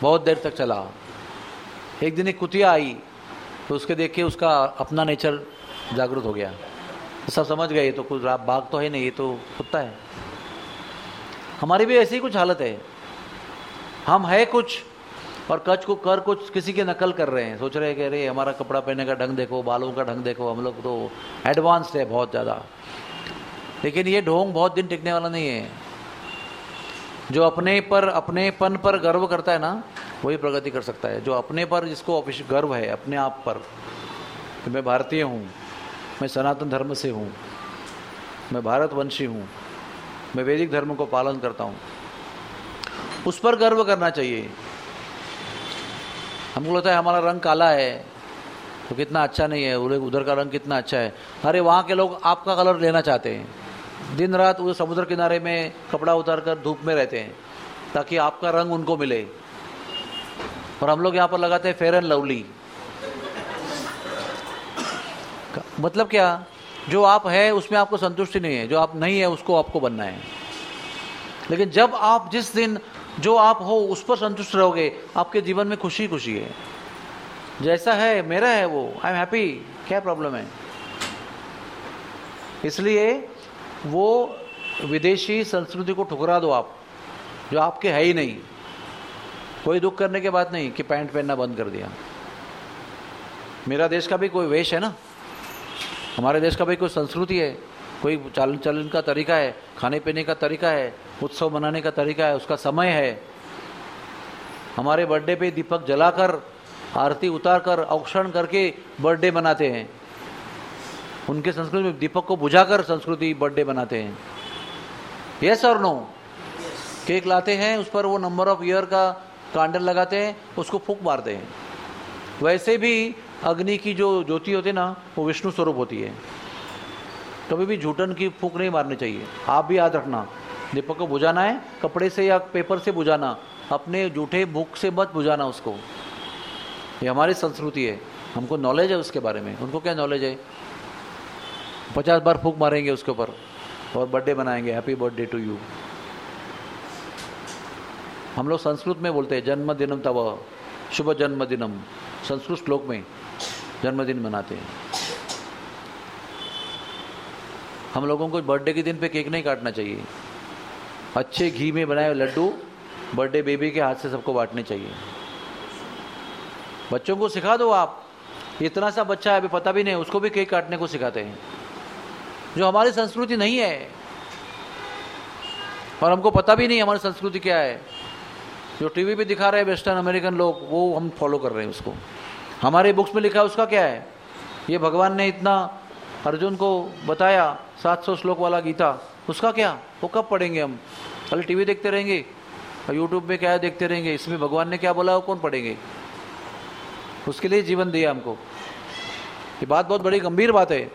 बहुत देर तक चला। एक दिन एक कुतिया आई तो उसके देख के उसका अपना नेचर जागृत हो गया। तो सब समझ गए, तो कुछ बाघ तो है नहीं, ये तो कुत्ता है। हमारी भी ऐसी ही कुछ हालत है। हम है कुछ और कच को कर कुछ, किसी की नकल कर रहे हैं। सोच रहे हैं कि अरे हमारा कपड़ा पहनने का ढंग देखो, बालों का ढंग देखो, हम लोग तो एडवांस्ड है बहुत ज़्यादा। लेकिन ये ढोंग बहुत दिन टिकने वाला नहीं है। जो अपनेपन पर गर्व करता है ना, वही प्रगति कर सकता है। जो अपने पर, जिसको गर्व है अपने आप पर कि मैं भारतीय हूँ, मैं सनातन धर्म से हूँ, मैं भारतवंशी हूँ, मैं वैदिक धर्म को पालन करता हूँ, उस पर गर्व करना चाहिए। हमको लगता है हमारा रंग काला है तो कितना अच्छा नहीं है, उधर का रंग कितना अच्छा है। अरे वहाँ के लोग आपका कलर लेना चाहते हैं, दिन रात उधर समुद्र किनारे में कपड़ा उतार कर धूप में रहते हैं ताकि आपका रंग उनको मिले। और हम लोग यहाँ पर लगाते हैं फेयर एंड लवली। मतलब क्या? जो आप है उसमें आपको संतुष्टि नहीं है, जो आप नहीं है उसको आपको बनना है। लेकिन जब आप जिस दिन जो आप हो उस पर संतुष्ट रहोगे, आपके जीवन में खुशी खुशी है। जैसा है मेरा है वो, आई एम हैप्पी, क्या प्रॉब्लम है? इसलिए वो विदेशी संस्कृति को ठुकरा दो आप, जो आपके है ही नहीं। कोई दुख करने की बात नहीं कि पैंट पहनना बंद कर दिया। मेरा देश का भी कोई वेश है ना, हमारे देश का भी कोई संस्कृति है, कोई चालन चलन का तरीका है, खाने पीने का तरीका है, उत्सव मनाने का तरीका है, उसका समय है। हमारे बर्थडे पे दीपक जलाकर, आरती उतारकर, औक्षण करके बर्थडे मनाते हैं। उनके संस्कृति में दीपक को बुझाकर संस्कृति बर्थडे मनाते हैं। यस और नो? केक लाते हैं, उस पर वो नंबर ऑफ ईयर का कैंडल लगाते हैं, उसको फूंक मारते हैं। वैसे भी अग्नि की जो ज्योति होती है ना, वो विष्णु स्वरूप होती है। कभी भी झूठन की फूंक नहीं मारनी चाहिए। आप भी याद रखना, दीपक को बुझाना है कपड़े से या पेपर से बुझाना, अपने जूठे भूख से मत बुझाना उसको। ये हमारी संस्कृति है, हमको नॉलेज है उसके बारे में। उनको क्या नॉलेज है? 50 बार फूंक मारेंगे उसके ऊपर और बर्थडे मनाएंगे, हैप्पी बर्थडे टू यू। हम लोग संस्कृत में बोलते हैं जन्मदिनम तव, शुभ जन्मदिनम। संस्कृत श्लोक में जन्मदिन मनाते हैं। हम लोगों को बर्थडे के दिन पे केक नहीं काटना चाहिए। अच्छे घी में बनाए लड्डू बर्थडे बेबी के हाथ से सबको बांटने चाहिए। बच्चों को सिखा दो आप। इतना सा बच्चा है, अभी पता भी नहीं, उसको भी केक काटने को सिखाते हैं, जो हमारी संस्कृति नहीं है। और हमको पता भी नहीं हमारी संस्कृति क्या है। जो टीवी पे दिखा रहे हैं वेस्टर्न अमेरिकन लोग, वो हम फॉलो कर रहे हैं उसको। हमारे बुक्स में लिखा है उसका क्या है? ये भगवान ने इतना अर्जुन को बताया 700 श्लोक वाला गीता, उसका क्या? वो कब पढ़ेंगे हम? खाली टीवी देखते रहेंगे और यूट्यूब में क्या देखते रहेंगे। इसमें भगवान ने क्या बोला वो कौन पढ़ेंगे? उसके लिए जीवन दिया हमको। ये बात बहुत बड़ी गंभीर बात है।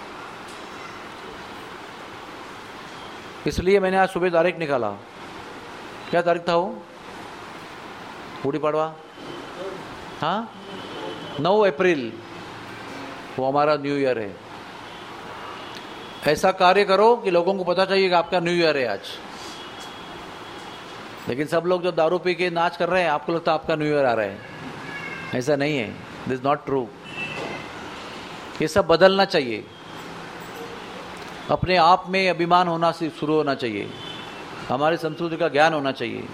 इसलिए मैंने आज सुबह तारीख निकाला। क्या तारीख था वो? गुड़ी पड़वा, हाँ, 9 अप्रैल, वो हमारा न्यू ईयर है। ऐसा कार्य करो कि लोगों को पता चाहिए कि आपका न्यू ईयर है आज। लेकिन सब लोग जो दारू पी के नाच कर रहे हैं, आपको लगता है आपका न्यू ईयर आ रहा है। ऐसा नहीं है, दिस इज नॉट ट्रू। ये सब बदलना चाहिए। अपने आप में अभिमान होना से शुरू होना चाहिए। हमारी संस्कृति का ज्ञान होना चाहिए।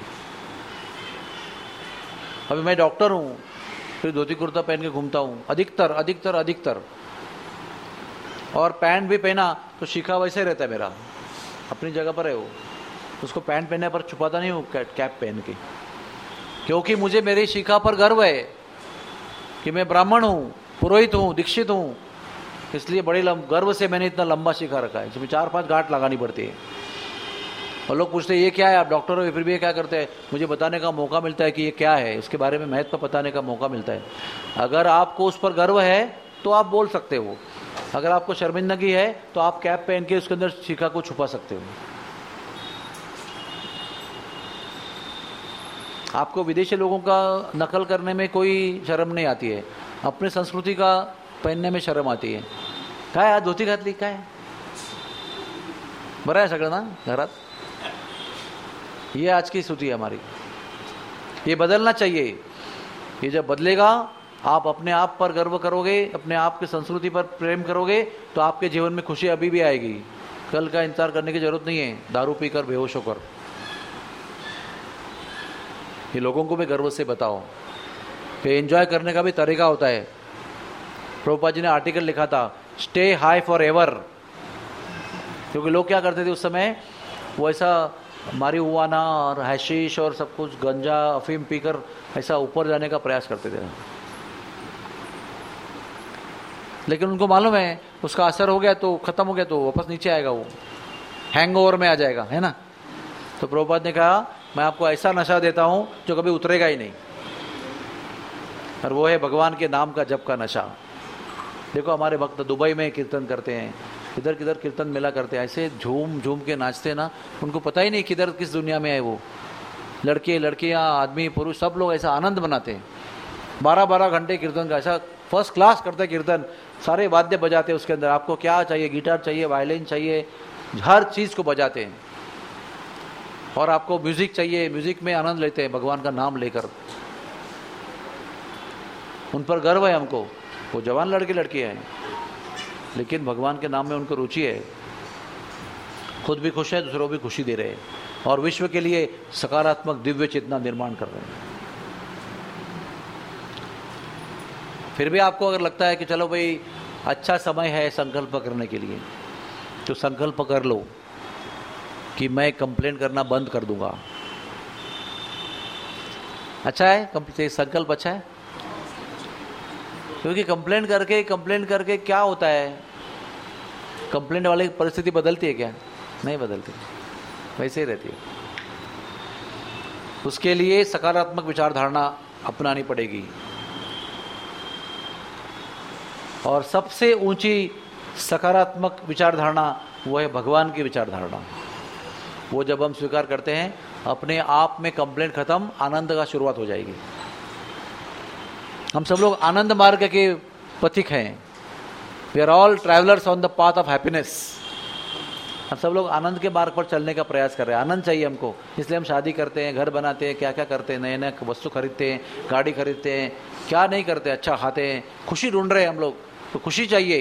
अभी मैं डॉक्टर हूँ, फिर धोती कुर्ता पहन के घूमता हूँ अधिकतर, और पैंट भी पहना तो शिखा वैसे रहता है मेरा, अपनी जगह पर है वो। उसको पैंट पहनने पर छुपाता नहीं हूँ कैप पहन के, क्योंकि मुझे मेरी शिखा पर गर्व है कि मैं ब्राह्मण हूँ, पुरोहित हूँ, दीक्षित हूँ। इसलिए बड़े गर्व से मैंने इतना लंबा शिखा रखा है, इसमें 4-5 गांठ लगानी पड़ती है। और लोग पूछते हैं ये क्या है, आप डॉक्टर हो फिर भी ये क्या करते हैं? मुझे बताने का मौका मिलता है कि ये क्या है, उसके बारे में महत्व बताने का मौका मिलता है। अगर आपको उस पर गर्व है तो आप बोल सकते हो। अगर आपको शर्मिंदगी है तो आप कैप पहन के उसके अंदर शिखा को छुपा सकते हो। आपको विदेशी लोगों का नकल करने में कोई शर्म नहीं आती है, अपने संस्कृति का पहनने में शर्म आती है। काय आज धोती घातली, काय बरं आहे सगळं ना घरात? ये आज की स्तुति है हमारी। ये बदलना चाहिए। ये जब बदलेगा, आप अपने आप पर गर्व करोगे, अपने आप की संस्कृति पर प्रेम करोगे, तो आपके जीवन में खुशी अभी भी आएगी। कल का इंतजार करने की जरूरत नहीं है दारू पीकर बेहोश होकर। ये लोगों को भी गर्व से बताओ कि एंजॉय करने का भी तरीका होता है। प्रभुपाद जी ने आर्टिकल लिखा था, स्टे हाई फॉर एवर। क्योंकि लोग क्या करते थे उस समय, वो ऐसा मारिहुआना और हैशिश और सब कुछ गंजा अफीम पीकर ऐसा ऊपर जाने का प्रयास करते थे, लेकिन उनको मालूम है उसका असर हो गया तो खत्म हो गया तो वापस नीचे आएगा, वो हैंगओवर में आ जाएगा, है ना। तो प्रभुपाद ने कहा, मैं आपको ऐसा नशा देता हूं जो कभी उतरेगा ही नहीं, और वो है भगवान के नाम का जप का नशा। देखो हमारे भक्त दुबई में कीर्तन करते हैं, किधर किधर कीर्तन मिला करते हैं, ऐसे झूम झूम के नाचते ना, उनको पता ही नहीं किधर किस दुनिया में है वो। लड़के लड़कियां आदमी पुरुष सब लोग ऐसा आनंद मनाते हैं। 12-12 घंटे कीर्तन का ऐसा फर्स्ट क्लास करते हैं कीर्तन, सारे वाद्य बजाते हैं उसके अंदर। आपको क्या चाहिए, गिटार चाहिए, वायलिन चाहिए, हर चीज को बजाते हैं। और आपको म्यूजिक चाहिए, म्यूजिक में आनंद लेते हैं भगवान का नाम लेकर। उन पर गर्व है हमको। वो जवान लड़के लड़कियां हैं, लेकिन भगवान के नाम में उनको रुचि है। खुद भी खुश है, दूसरों को भी खुशी दे रहे हैं, और विश्व के लिए सकारात्मक दिव्य चेतना निर्माण कर रहे हैं। फिर भी आपको अगर लगता है कि चलो भाई अच्छा समय है संकल्प करने के लिए, तो संकल्प कर लो कि मैं कंप्लेंट करना बंद कर दूंगा। अच्छा है संकल्प, अच्छा है। क्योंकि कंप्लेंट करके क्या होता है, कंप्लेंट वाले की परिस्थिति बदलती है क्या? नहीं बदलती, वैसे ही रहती है। उसके लिए सकारात्मक विचारधारणा अपनानी पड़ेगी। और सबसे ऊंची सकारात्मक विचारधारणा वो है भगवान की विचारधारणा। वो जब हम स्वीकार करते हैं, अपने आप में कंप्लेंट खत्म, आनंद का शुरुआत हो जाएगी। हम सब लोग आनंद मार्ग के पथिक हैं। We are all travellers on the path of happiness. हम सब लोग आनंद के मार्ग पर चलने का प्रयास कर रहे हैं। आनंद चाहिए हमको, इसलिए हम शादी करते हैं, घर बनाते हैं, क्या क्या करते हैं, नए नए वस्तु खरीदते हैं, गाड़ी खरीदते हैं, क्या नहीं करते, अच्छा खाते हैं, खुशी ढूंढ रहे हैं हम लोग। तो खुशी चाहिए,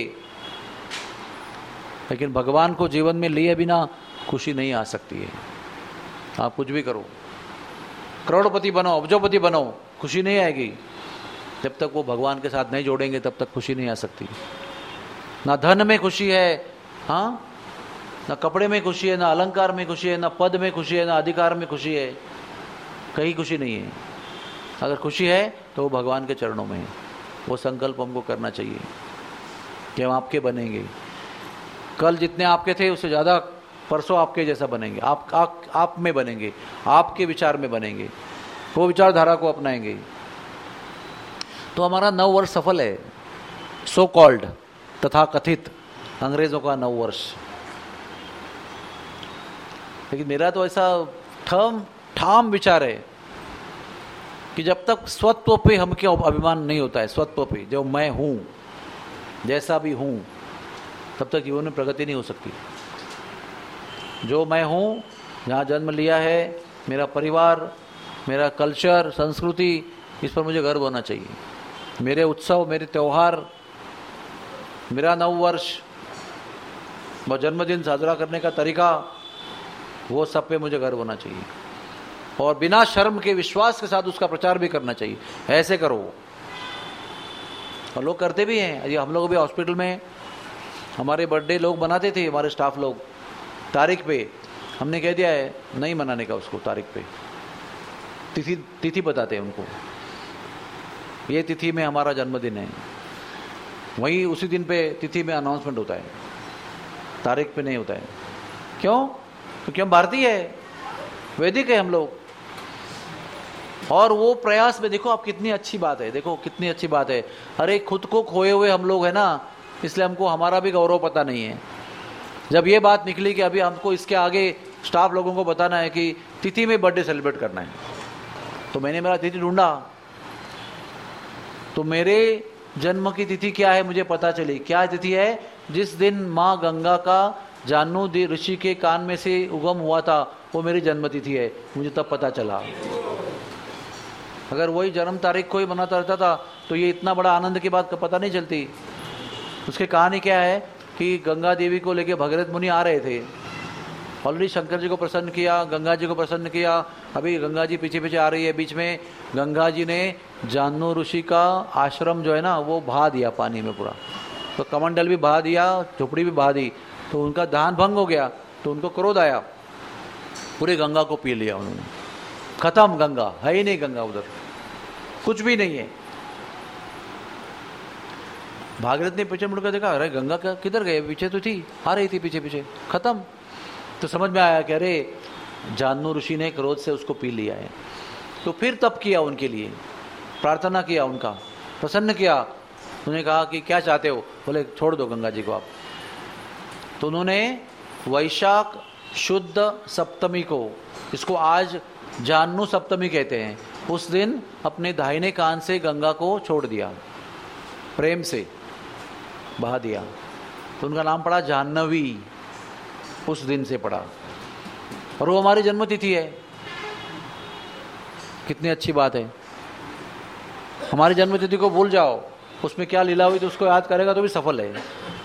लेकिन भगवान को जीवन में लिए बिना खुशी नहीं आ सकती है। आप कुछ भी करो, करोड़पति बनो, अब्जोपति बनो, खुशी नहीं आएगी। जब तक वो भगवान के साथ नहीं जोड़ेंगे तब तक खुशी नहीं आ सकती। ना धन में खुशी है, हाँ, ना कपड़े में खुशी है, ना अलंकार में खुशी है, ना पद में खुशी है, ना अधिकार में खुशी है, कहीं खुशी नहीं है। अगर खुशी है तो वो भगवान के चरणों में है। वो संकल्प हमको करना चाहिए कि हम आपके बनेंगे। कल जितने आपके थे उससे ज़्यादा परसों आपके जैसा बनेंगे। आप में बनेंगे, आपके विचार में बनेंगे, वो विचारधारा को अपनाएंगे, तो हमारा 9 वर्ष सफल है। सो कॉल्ड, तथा कथित अंग्रेजों का 9 वर्ष। लेकिन मेरा तो ऐसा ठाम विचार है कि जब तक स्वत्व पे हमके अभिमान नहीं होता है, स्वत्व पे, जो मैं हूं, जैसा भी हूं, तब तक जीवन में प्रगति नहीं हो सकती। जो मैं हूं, जहाँ जन्म लिया है, मेरा परिवार, मेरा कल्चर, संस्कृति, इस पर मुझे गर्व होना चाहिए। मेरे उत्सव, मेरे त्यौहार, मेरा 9 वर्ष, वो जन्मदिन साजरा करने का तरीका, वो सब पे मुझे गर्व होना चाहिए। और बिना शर्म के, विश्वास के साथ उसका प्रचार भी करना चाहिए। ऐसे करो, और लोग करते भी हैं। ये हम लोग भी हॉस्पिटल में हमारे बर्थडे लोग बनाते थे, हमारे स्टाफ लोग, तारीख पे। हमने कह दिया है नहीं मनाने का उसको, तारीख पे तिथि बताते हैं उनको, ये तिथि में हमारा जन्मदिन है, वही उसी दिन पे तिथि में अनाउंसमेंट होता है, तारीख पे नहीं होता है। क्यों? क्योंकि हम भारतीय है, वैदिक है हम लोग। और वो प्रयास में देखो आप कितनी अच्छी बात है, देखो कितनी अच्छी बात है। अरे खुद को खोए हुए हम लोग है ना, इसलिए हमको हमारा भी गौरव पता नहीं है। जब ये बात निकली कि अभी हमको इसके आगे स्टाफ लोगों को बताना है कि तिथि में बर्थडे सेलिब्रेट करना है, तो मैंने मेरा तिथि ढूंढा, तो मेरे जन्म की तिथि क्या है मुझे पता चली। क्या तिथि है? जिस दिन माँ गंगा का जानू ऋषि के कान में से उगम हुआ था, वो मेरी जन्म तिथि है। मुझे तब पता चला। अगर वही जन्म तारीख को ही मनाता रहता था तो ये इतना बड़ा आनंद की बात पता नहीं चलती। उसकी कहानी क्या है कि गंगा देवी को लेके भगीरथ मुनि आ रहे थे। ऑलरेडी शंकर जी को प्रसन्न किया, गंगा जी को प्रसन्न किया, अभी गंगा जी पीछे पीछे आ रही है। बीच में गंगा जी ने जाह्नू ऋषि का आश्रम जो है ना वो बहा दिया पानी में पूरा। तो कमंडल भी बहा दिया, झोपड़ी भी बहा दी, तो उनका ध्यान भंग हो गया। तो उनको क्रोध आया, पूरे गंगा को पी लिया उन्होंने। खत्म, गंगा है ही नहीं, गंगा उधर कुछ भी नहीं है। भागीरथ ने पीछे मुड़कर देखा, अरे गंगा का किधर गए, पीछे तो थी, आ रही थी पीछे पीछे, खत्म। तो समझ में आया कि अरे जाह्नू ऋषि ने क्रोध से उसको पी लिया है। तो फिर तप किया उनके लिए, प्रार्थना किया, उनका प्रसन्न किया। उन्होंने कहा कि क्या चाहते हो, बोले छोड़ दो गंगा जी को आप। तो उन्होंने वैशाख शुद्ध सप्तमी को, इसको आज जाह्नू सप्तमी कहते हैं, उस दिन अपने दाहिने कान से गंगा को छोड़ दिया, प्रेम से बहा दिया। तो उनका नाम पड़ा जाह्नवी, उस दिन से पड़ा। और वो हमारी जन्म तिथि है। कितनी अच्छी बात है। हमारी जन्म तिथि को भूल जाओ, उसमें क्या लीला हुई तो उसको याद करेगा तो भी सफल है।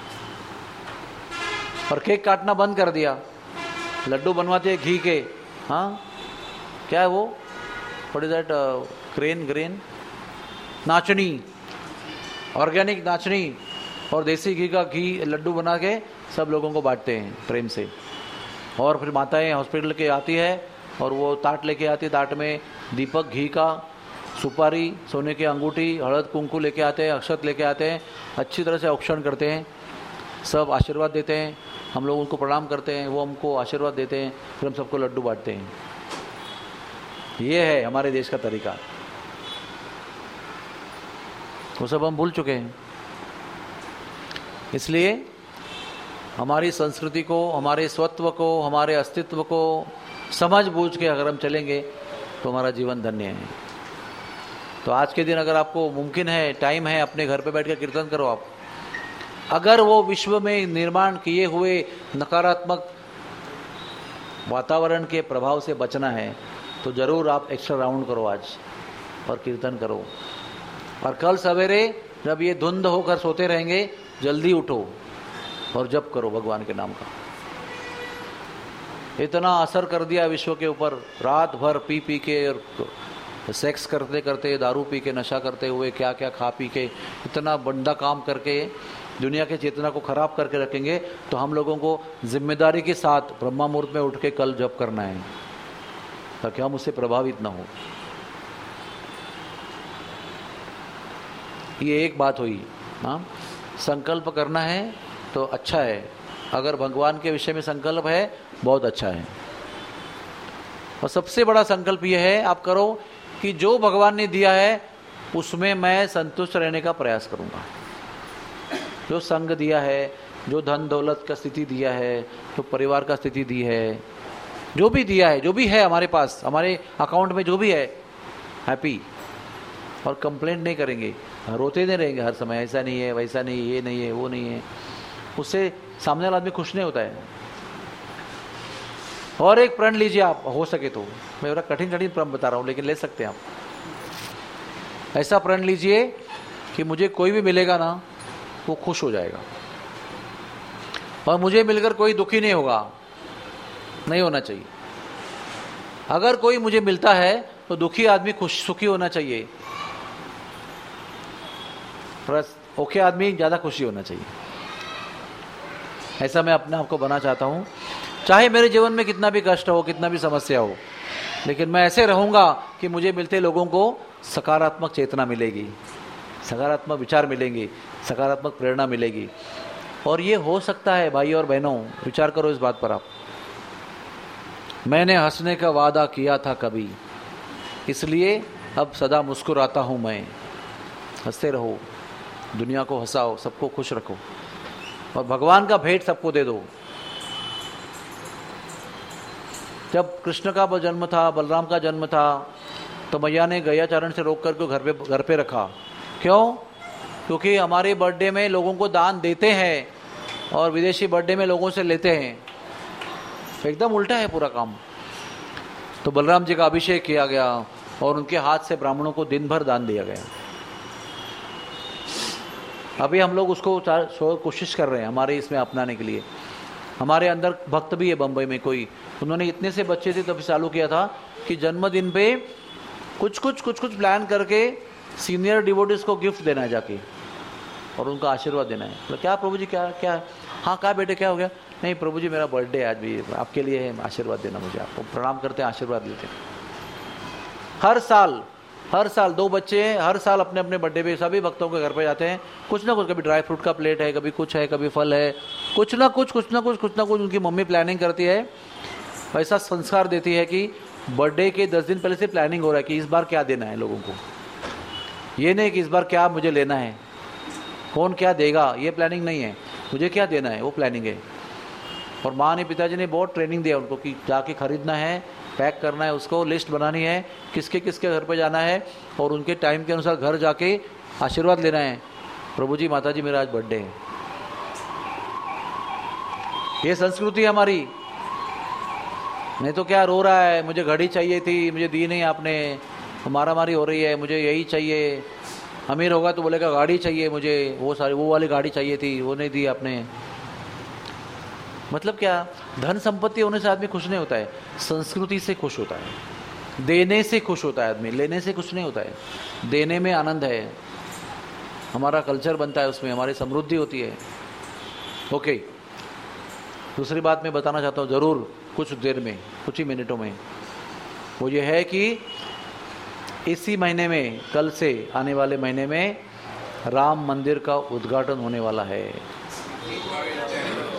और केक काटना बंद कर दिया, लड्डू बनवाते हैं घी के। हाँ, क्या है वो, what is that, grain nachni, organic nachni और देसी घी का घी लड्डू बना के सब लोगों को बांटते हैं प्रेम से। और फिर माताएं हॉस्पिटल के आती है और वो ताट लेके आती है, ताट में दीपक, घी का, सुपारी, सोने की अंगूठी, हळद कुंकू लेके आते हैं, अक्षत लेके आते हैं, अच्छी तरह से औक्षण करते हैं, सब आशीर्वाद देते हैं। हम लोग उनको प्रणाम करते हैं, वो हमको आशीर्वाद देते हैं, फिर हम सबको लड्डू बांटते हैं। ये है हमारे देश का तरीका। वो सब हम भूल चुके हैं। इसलिए हमारी संस्कृति को, हमारे स्वत्व को, हमारे अस्तित्व को समझ बूझ के अगर हम चलेंगे तो हमारा जीवन धन्य है। तो आज के दिन अगर आपको मुमकिन है, टाइम है, अपने घर पे बैठ कर कीर्तन करो आप। अगर वो विश्व में निर्माण किए हुए नकारात्मक वातावरण के प्रभाव से बचना है तो जरूर आप एक्स्ट्रा राउंड करो आज और कीर्तन करो। और कल सवेरे जब ये धुंध होकर सोते रहेंगे, जल्दी उठो और जप करो भगवान के नाम का। इतना असर कर दिया विश्व के ऊपर, रात भर पी पी के और सेक्स करते करते, दारू पी के, नशा करते हुए, क्या क्या खा पी के, इतना बंदा काम करके दुनिया के चेतना को खराब करके रखेंगे। तो हम लोगों को जिम्मेदारी के साथ ब्रह्मा मुहूर्त में उठ के कल जप करना है ताकि हम उससे प्रभावित ना हो। ये एक बात हुई। हाँ, संकल्प करना है तो अच्छा है, अगर भगवान के विषय में संकल्प है बहुत अच्छा है। और सबसे बड़ा संकल्प यह है आप करो कि जो भगवान ने दिया है उसमें मैं संतुष्ट रहने का प्रयास करूंगा। जो संग दिया है, जो धन दौलत का स्थिति दिया है, जो परिवार का स्थिति दी है, जो भी दिया है, जो भी है हमारे पास, हमारे अकाउंट में जो भी है, हैप्पी। और कंप्लेंट नहीं करेंगे, रोते नहीं रहेंगे हर समय, ऐसा नहीं है, वैसा नहीं है, ये नहीं है, वो नहीं है। उससे सामने वाला आदमी खुश नहीं होता है। और एक प्रण लीजिए आप, हो सके तो, मैं बड़ा कठिन कठिन प्रण बता रहा हूँ लेकिन ले सकते हैं आप। ऐसा प्रण लीजिए कि मुझे कोई भी मिलेगा ना वो खुश हो जाएगा, और मुझे मिलकर कोई दुखी नहीं होगा, नहीं होना चाहिए। अगर कोई मुझे मिलता है तो दुखी आदमी खुश सुखी होना चाहिए, ओके आदमी ज्यादा खुशी होना चाहिए। ऐसा मैं अपने आप को बना चाहता हूं। चाहे मेरे जीवन में कितना भी कष्ट हो, कितना भी समस्या हो, लेकिन मैं ऐसे रहूंगा कि मुझे मिलते लोगों को सकारात्मक चेतना मिलेगी, सकारात्मक विचार मिलेंगे, सकारात्मक प्रेरणा मिलेगी। और ये हो सकता है भाई और बहनों, विचार करो इस बात पर आप। मैंने हंसने का वादा किया था कभी, इसलिए अब सदा मुस्कुराता हूं मैं। हंसते रहो, दुनिया को हंसाओ, सबको खुश रखो और भगवान का भेंट सबको दे दो। जब कृष्ण का जन्म था, बलराम का जन्म था, तो मैया ने गया चरण से रोक करके घर पे रखा। क्यों? क्योंकि हमारे बर्थडे में लोगों को दान देते हैं और विदेशी बर्थडे में लोगों से लेते हैं। एकदम उल्टा है पूरा काम। तो बलराम जी का अभिषेक किया गया, और उनके हाथ से ब्राह्मणों को दिन भर दान दिया गया। अभी हम लोग उसको कोशिश कर रहे हैं हमारे इसमें अपनाने के लिए। हमारे अंदर भक्त भी है बम्बई में कोई, उन्होंने इतने से बच्चे थे तब चालू किया था कि जन्मदिन पे कुछ कुछ प्लान करके सीनियर डिवोटीज को गिफ्ट देना है जाके और उनका आशीर्वाद देना है। तो क्या प्रभु जी क्या क्या, हाँ कहा बेटे क्या हो गया? नहीं प्रभु जी मेरा बर्थडे आज भी आपके लिए है, आशीर्वाद देना मुझे। आपको प्रणाम करते हैं, आशीर्वाद लेते हैं। हर साल 2 बच्चे हैं, हर साल अपने अपने बर्थडे पे सभी भक्तों के घर पे जाते हैं। कुछ ना कुछ, कभी ड्राई फ्रूट का प्लेट है, कभी कुछ है, कभी फल है, कुछ ना कुछ उनकी मम्मी प्लानिंग करती है। ऐसा संस्कार देती है कि बर्थडे के 10 दिन पहले से प्लानिंग हो रहा है कि इस बार क्या देना है लोगों को। ये नहीं कि इस बार क्या मुझे लेना है, कौन क्या देगा, ये प्लानिंग नहीं है। मुझे क्या देना है वो प्लानिंग है। और माँ ने, पिताजी ने बहुत ट्रेनिंग दिया उनको कि जाके खरीदना है, पैक करना है, उसको लिस्ट बनानी है, किसके किसके घर पे जाना है और उनके टाइम के अनुसार घर जाके आशीर्वाद लेना है। प्रभु जी माता जी मेरा आज बर्थडे है। ये संस्कृति है हमारी। नहीं तो क्या रो रहा है, मुझे घड़ी चाहिए थी, मुझे दी नहीं आपने, मारामारी हो रही है, मुझे यही चाहिए। अमीर होगा तो बोलेगा गाड़ी चाहिए मुझे, वो वाली गाड़ी चाहिए थी, वो नहीं दी आपने। मतलब क्या, धन संपत्ति होने से आदमी खुश नहीं होता है, संस्कृति से खुश होता है, देने से खुश होता है आदमी, लेने से खुश नहीं होता है। देने में आनंद है, हमारा कल्चर बनता है, उसमें हमारी समृद्धि होती है। ओके, दूसरी बात मैं बताना चाहता हूँ जरूर कुछ देर में, कुछ ही मिनटों में, वो ये है कि इसी महीने में, कल से आने वाले महीने में राम मंदिर का उद्घाटन होने वाला है।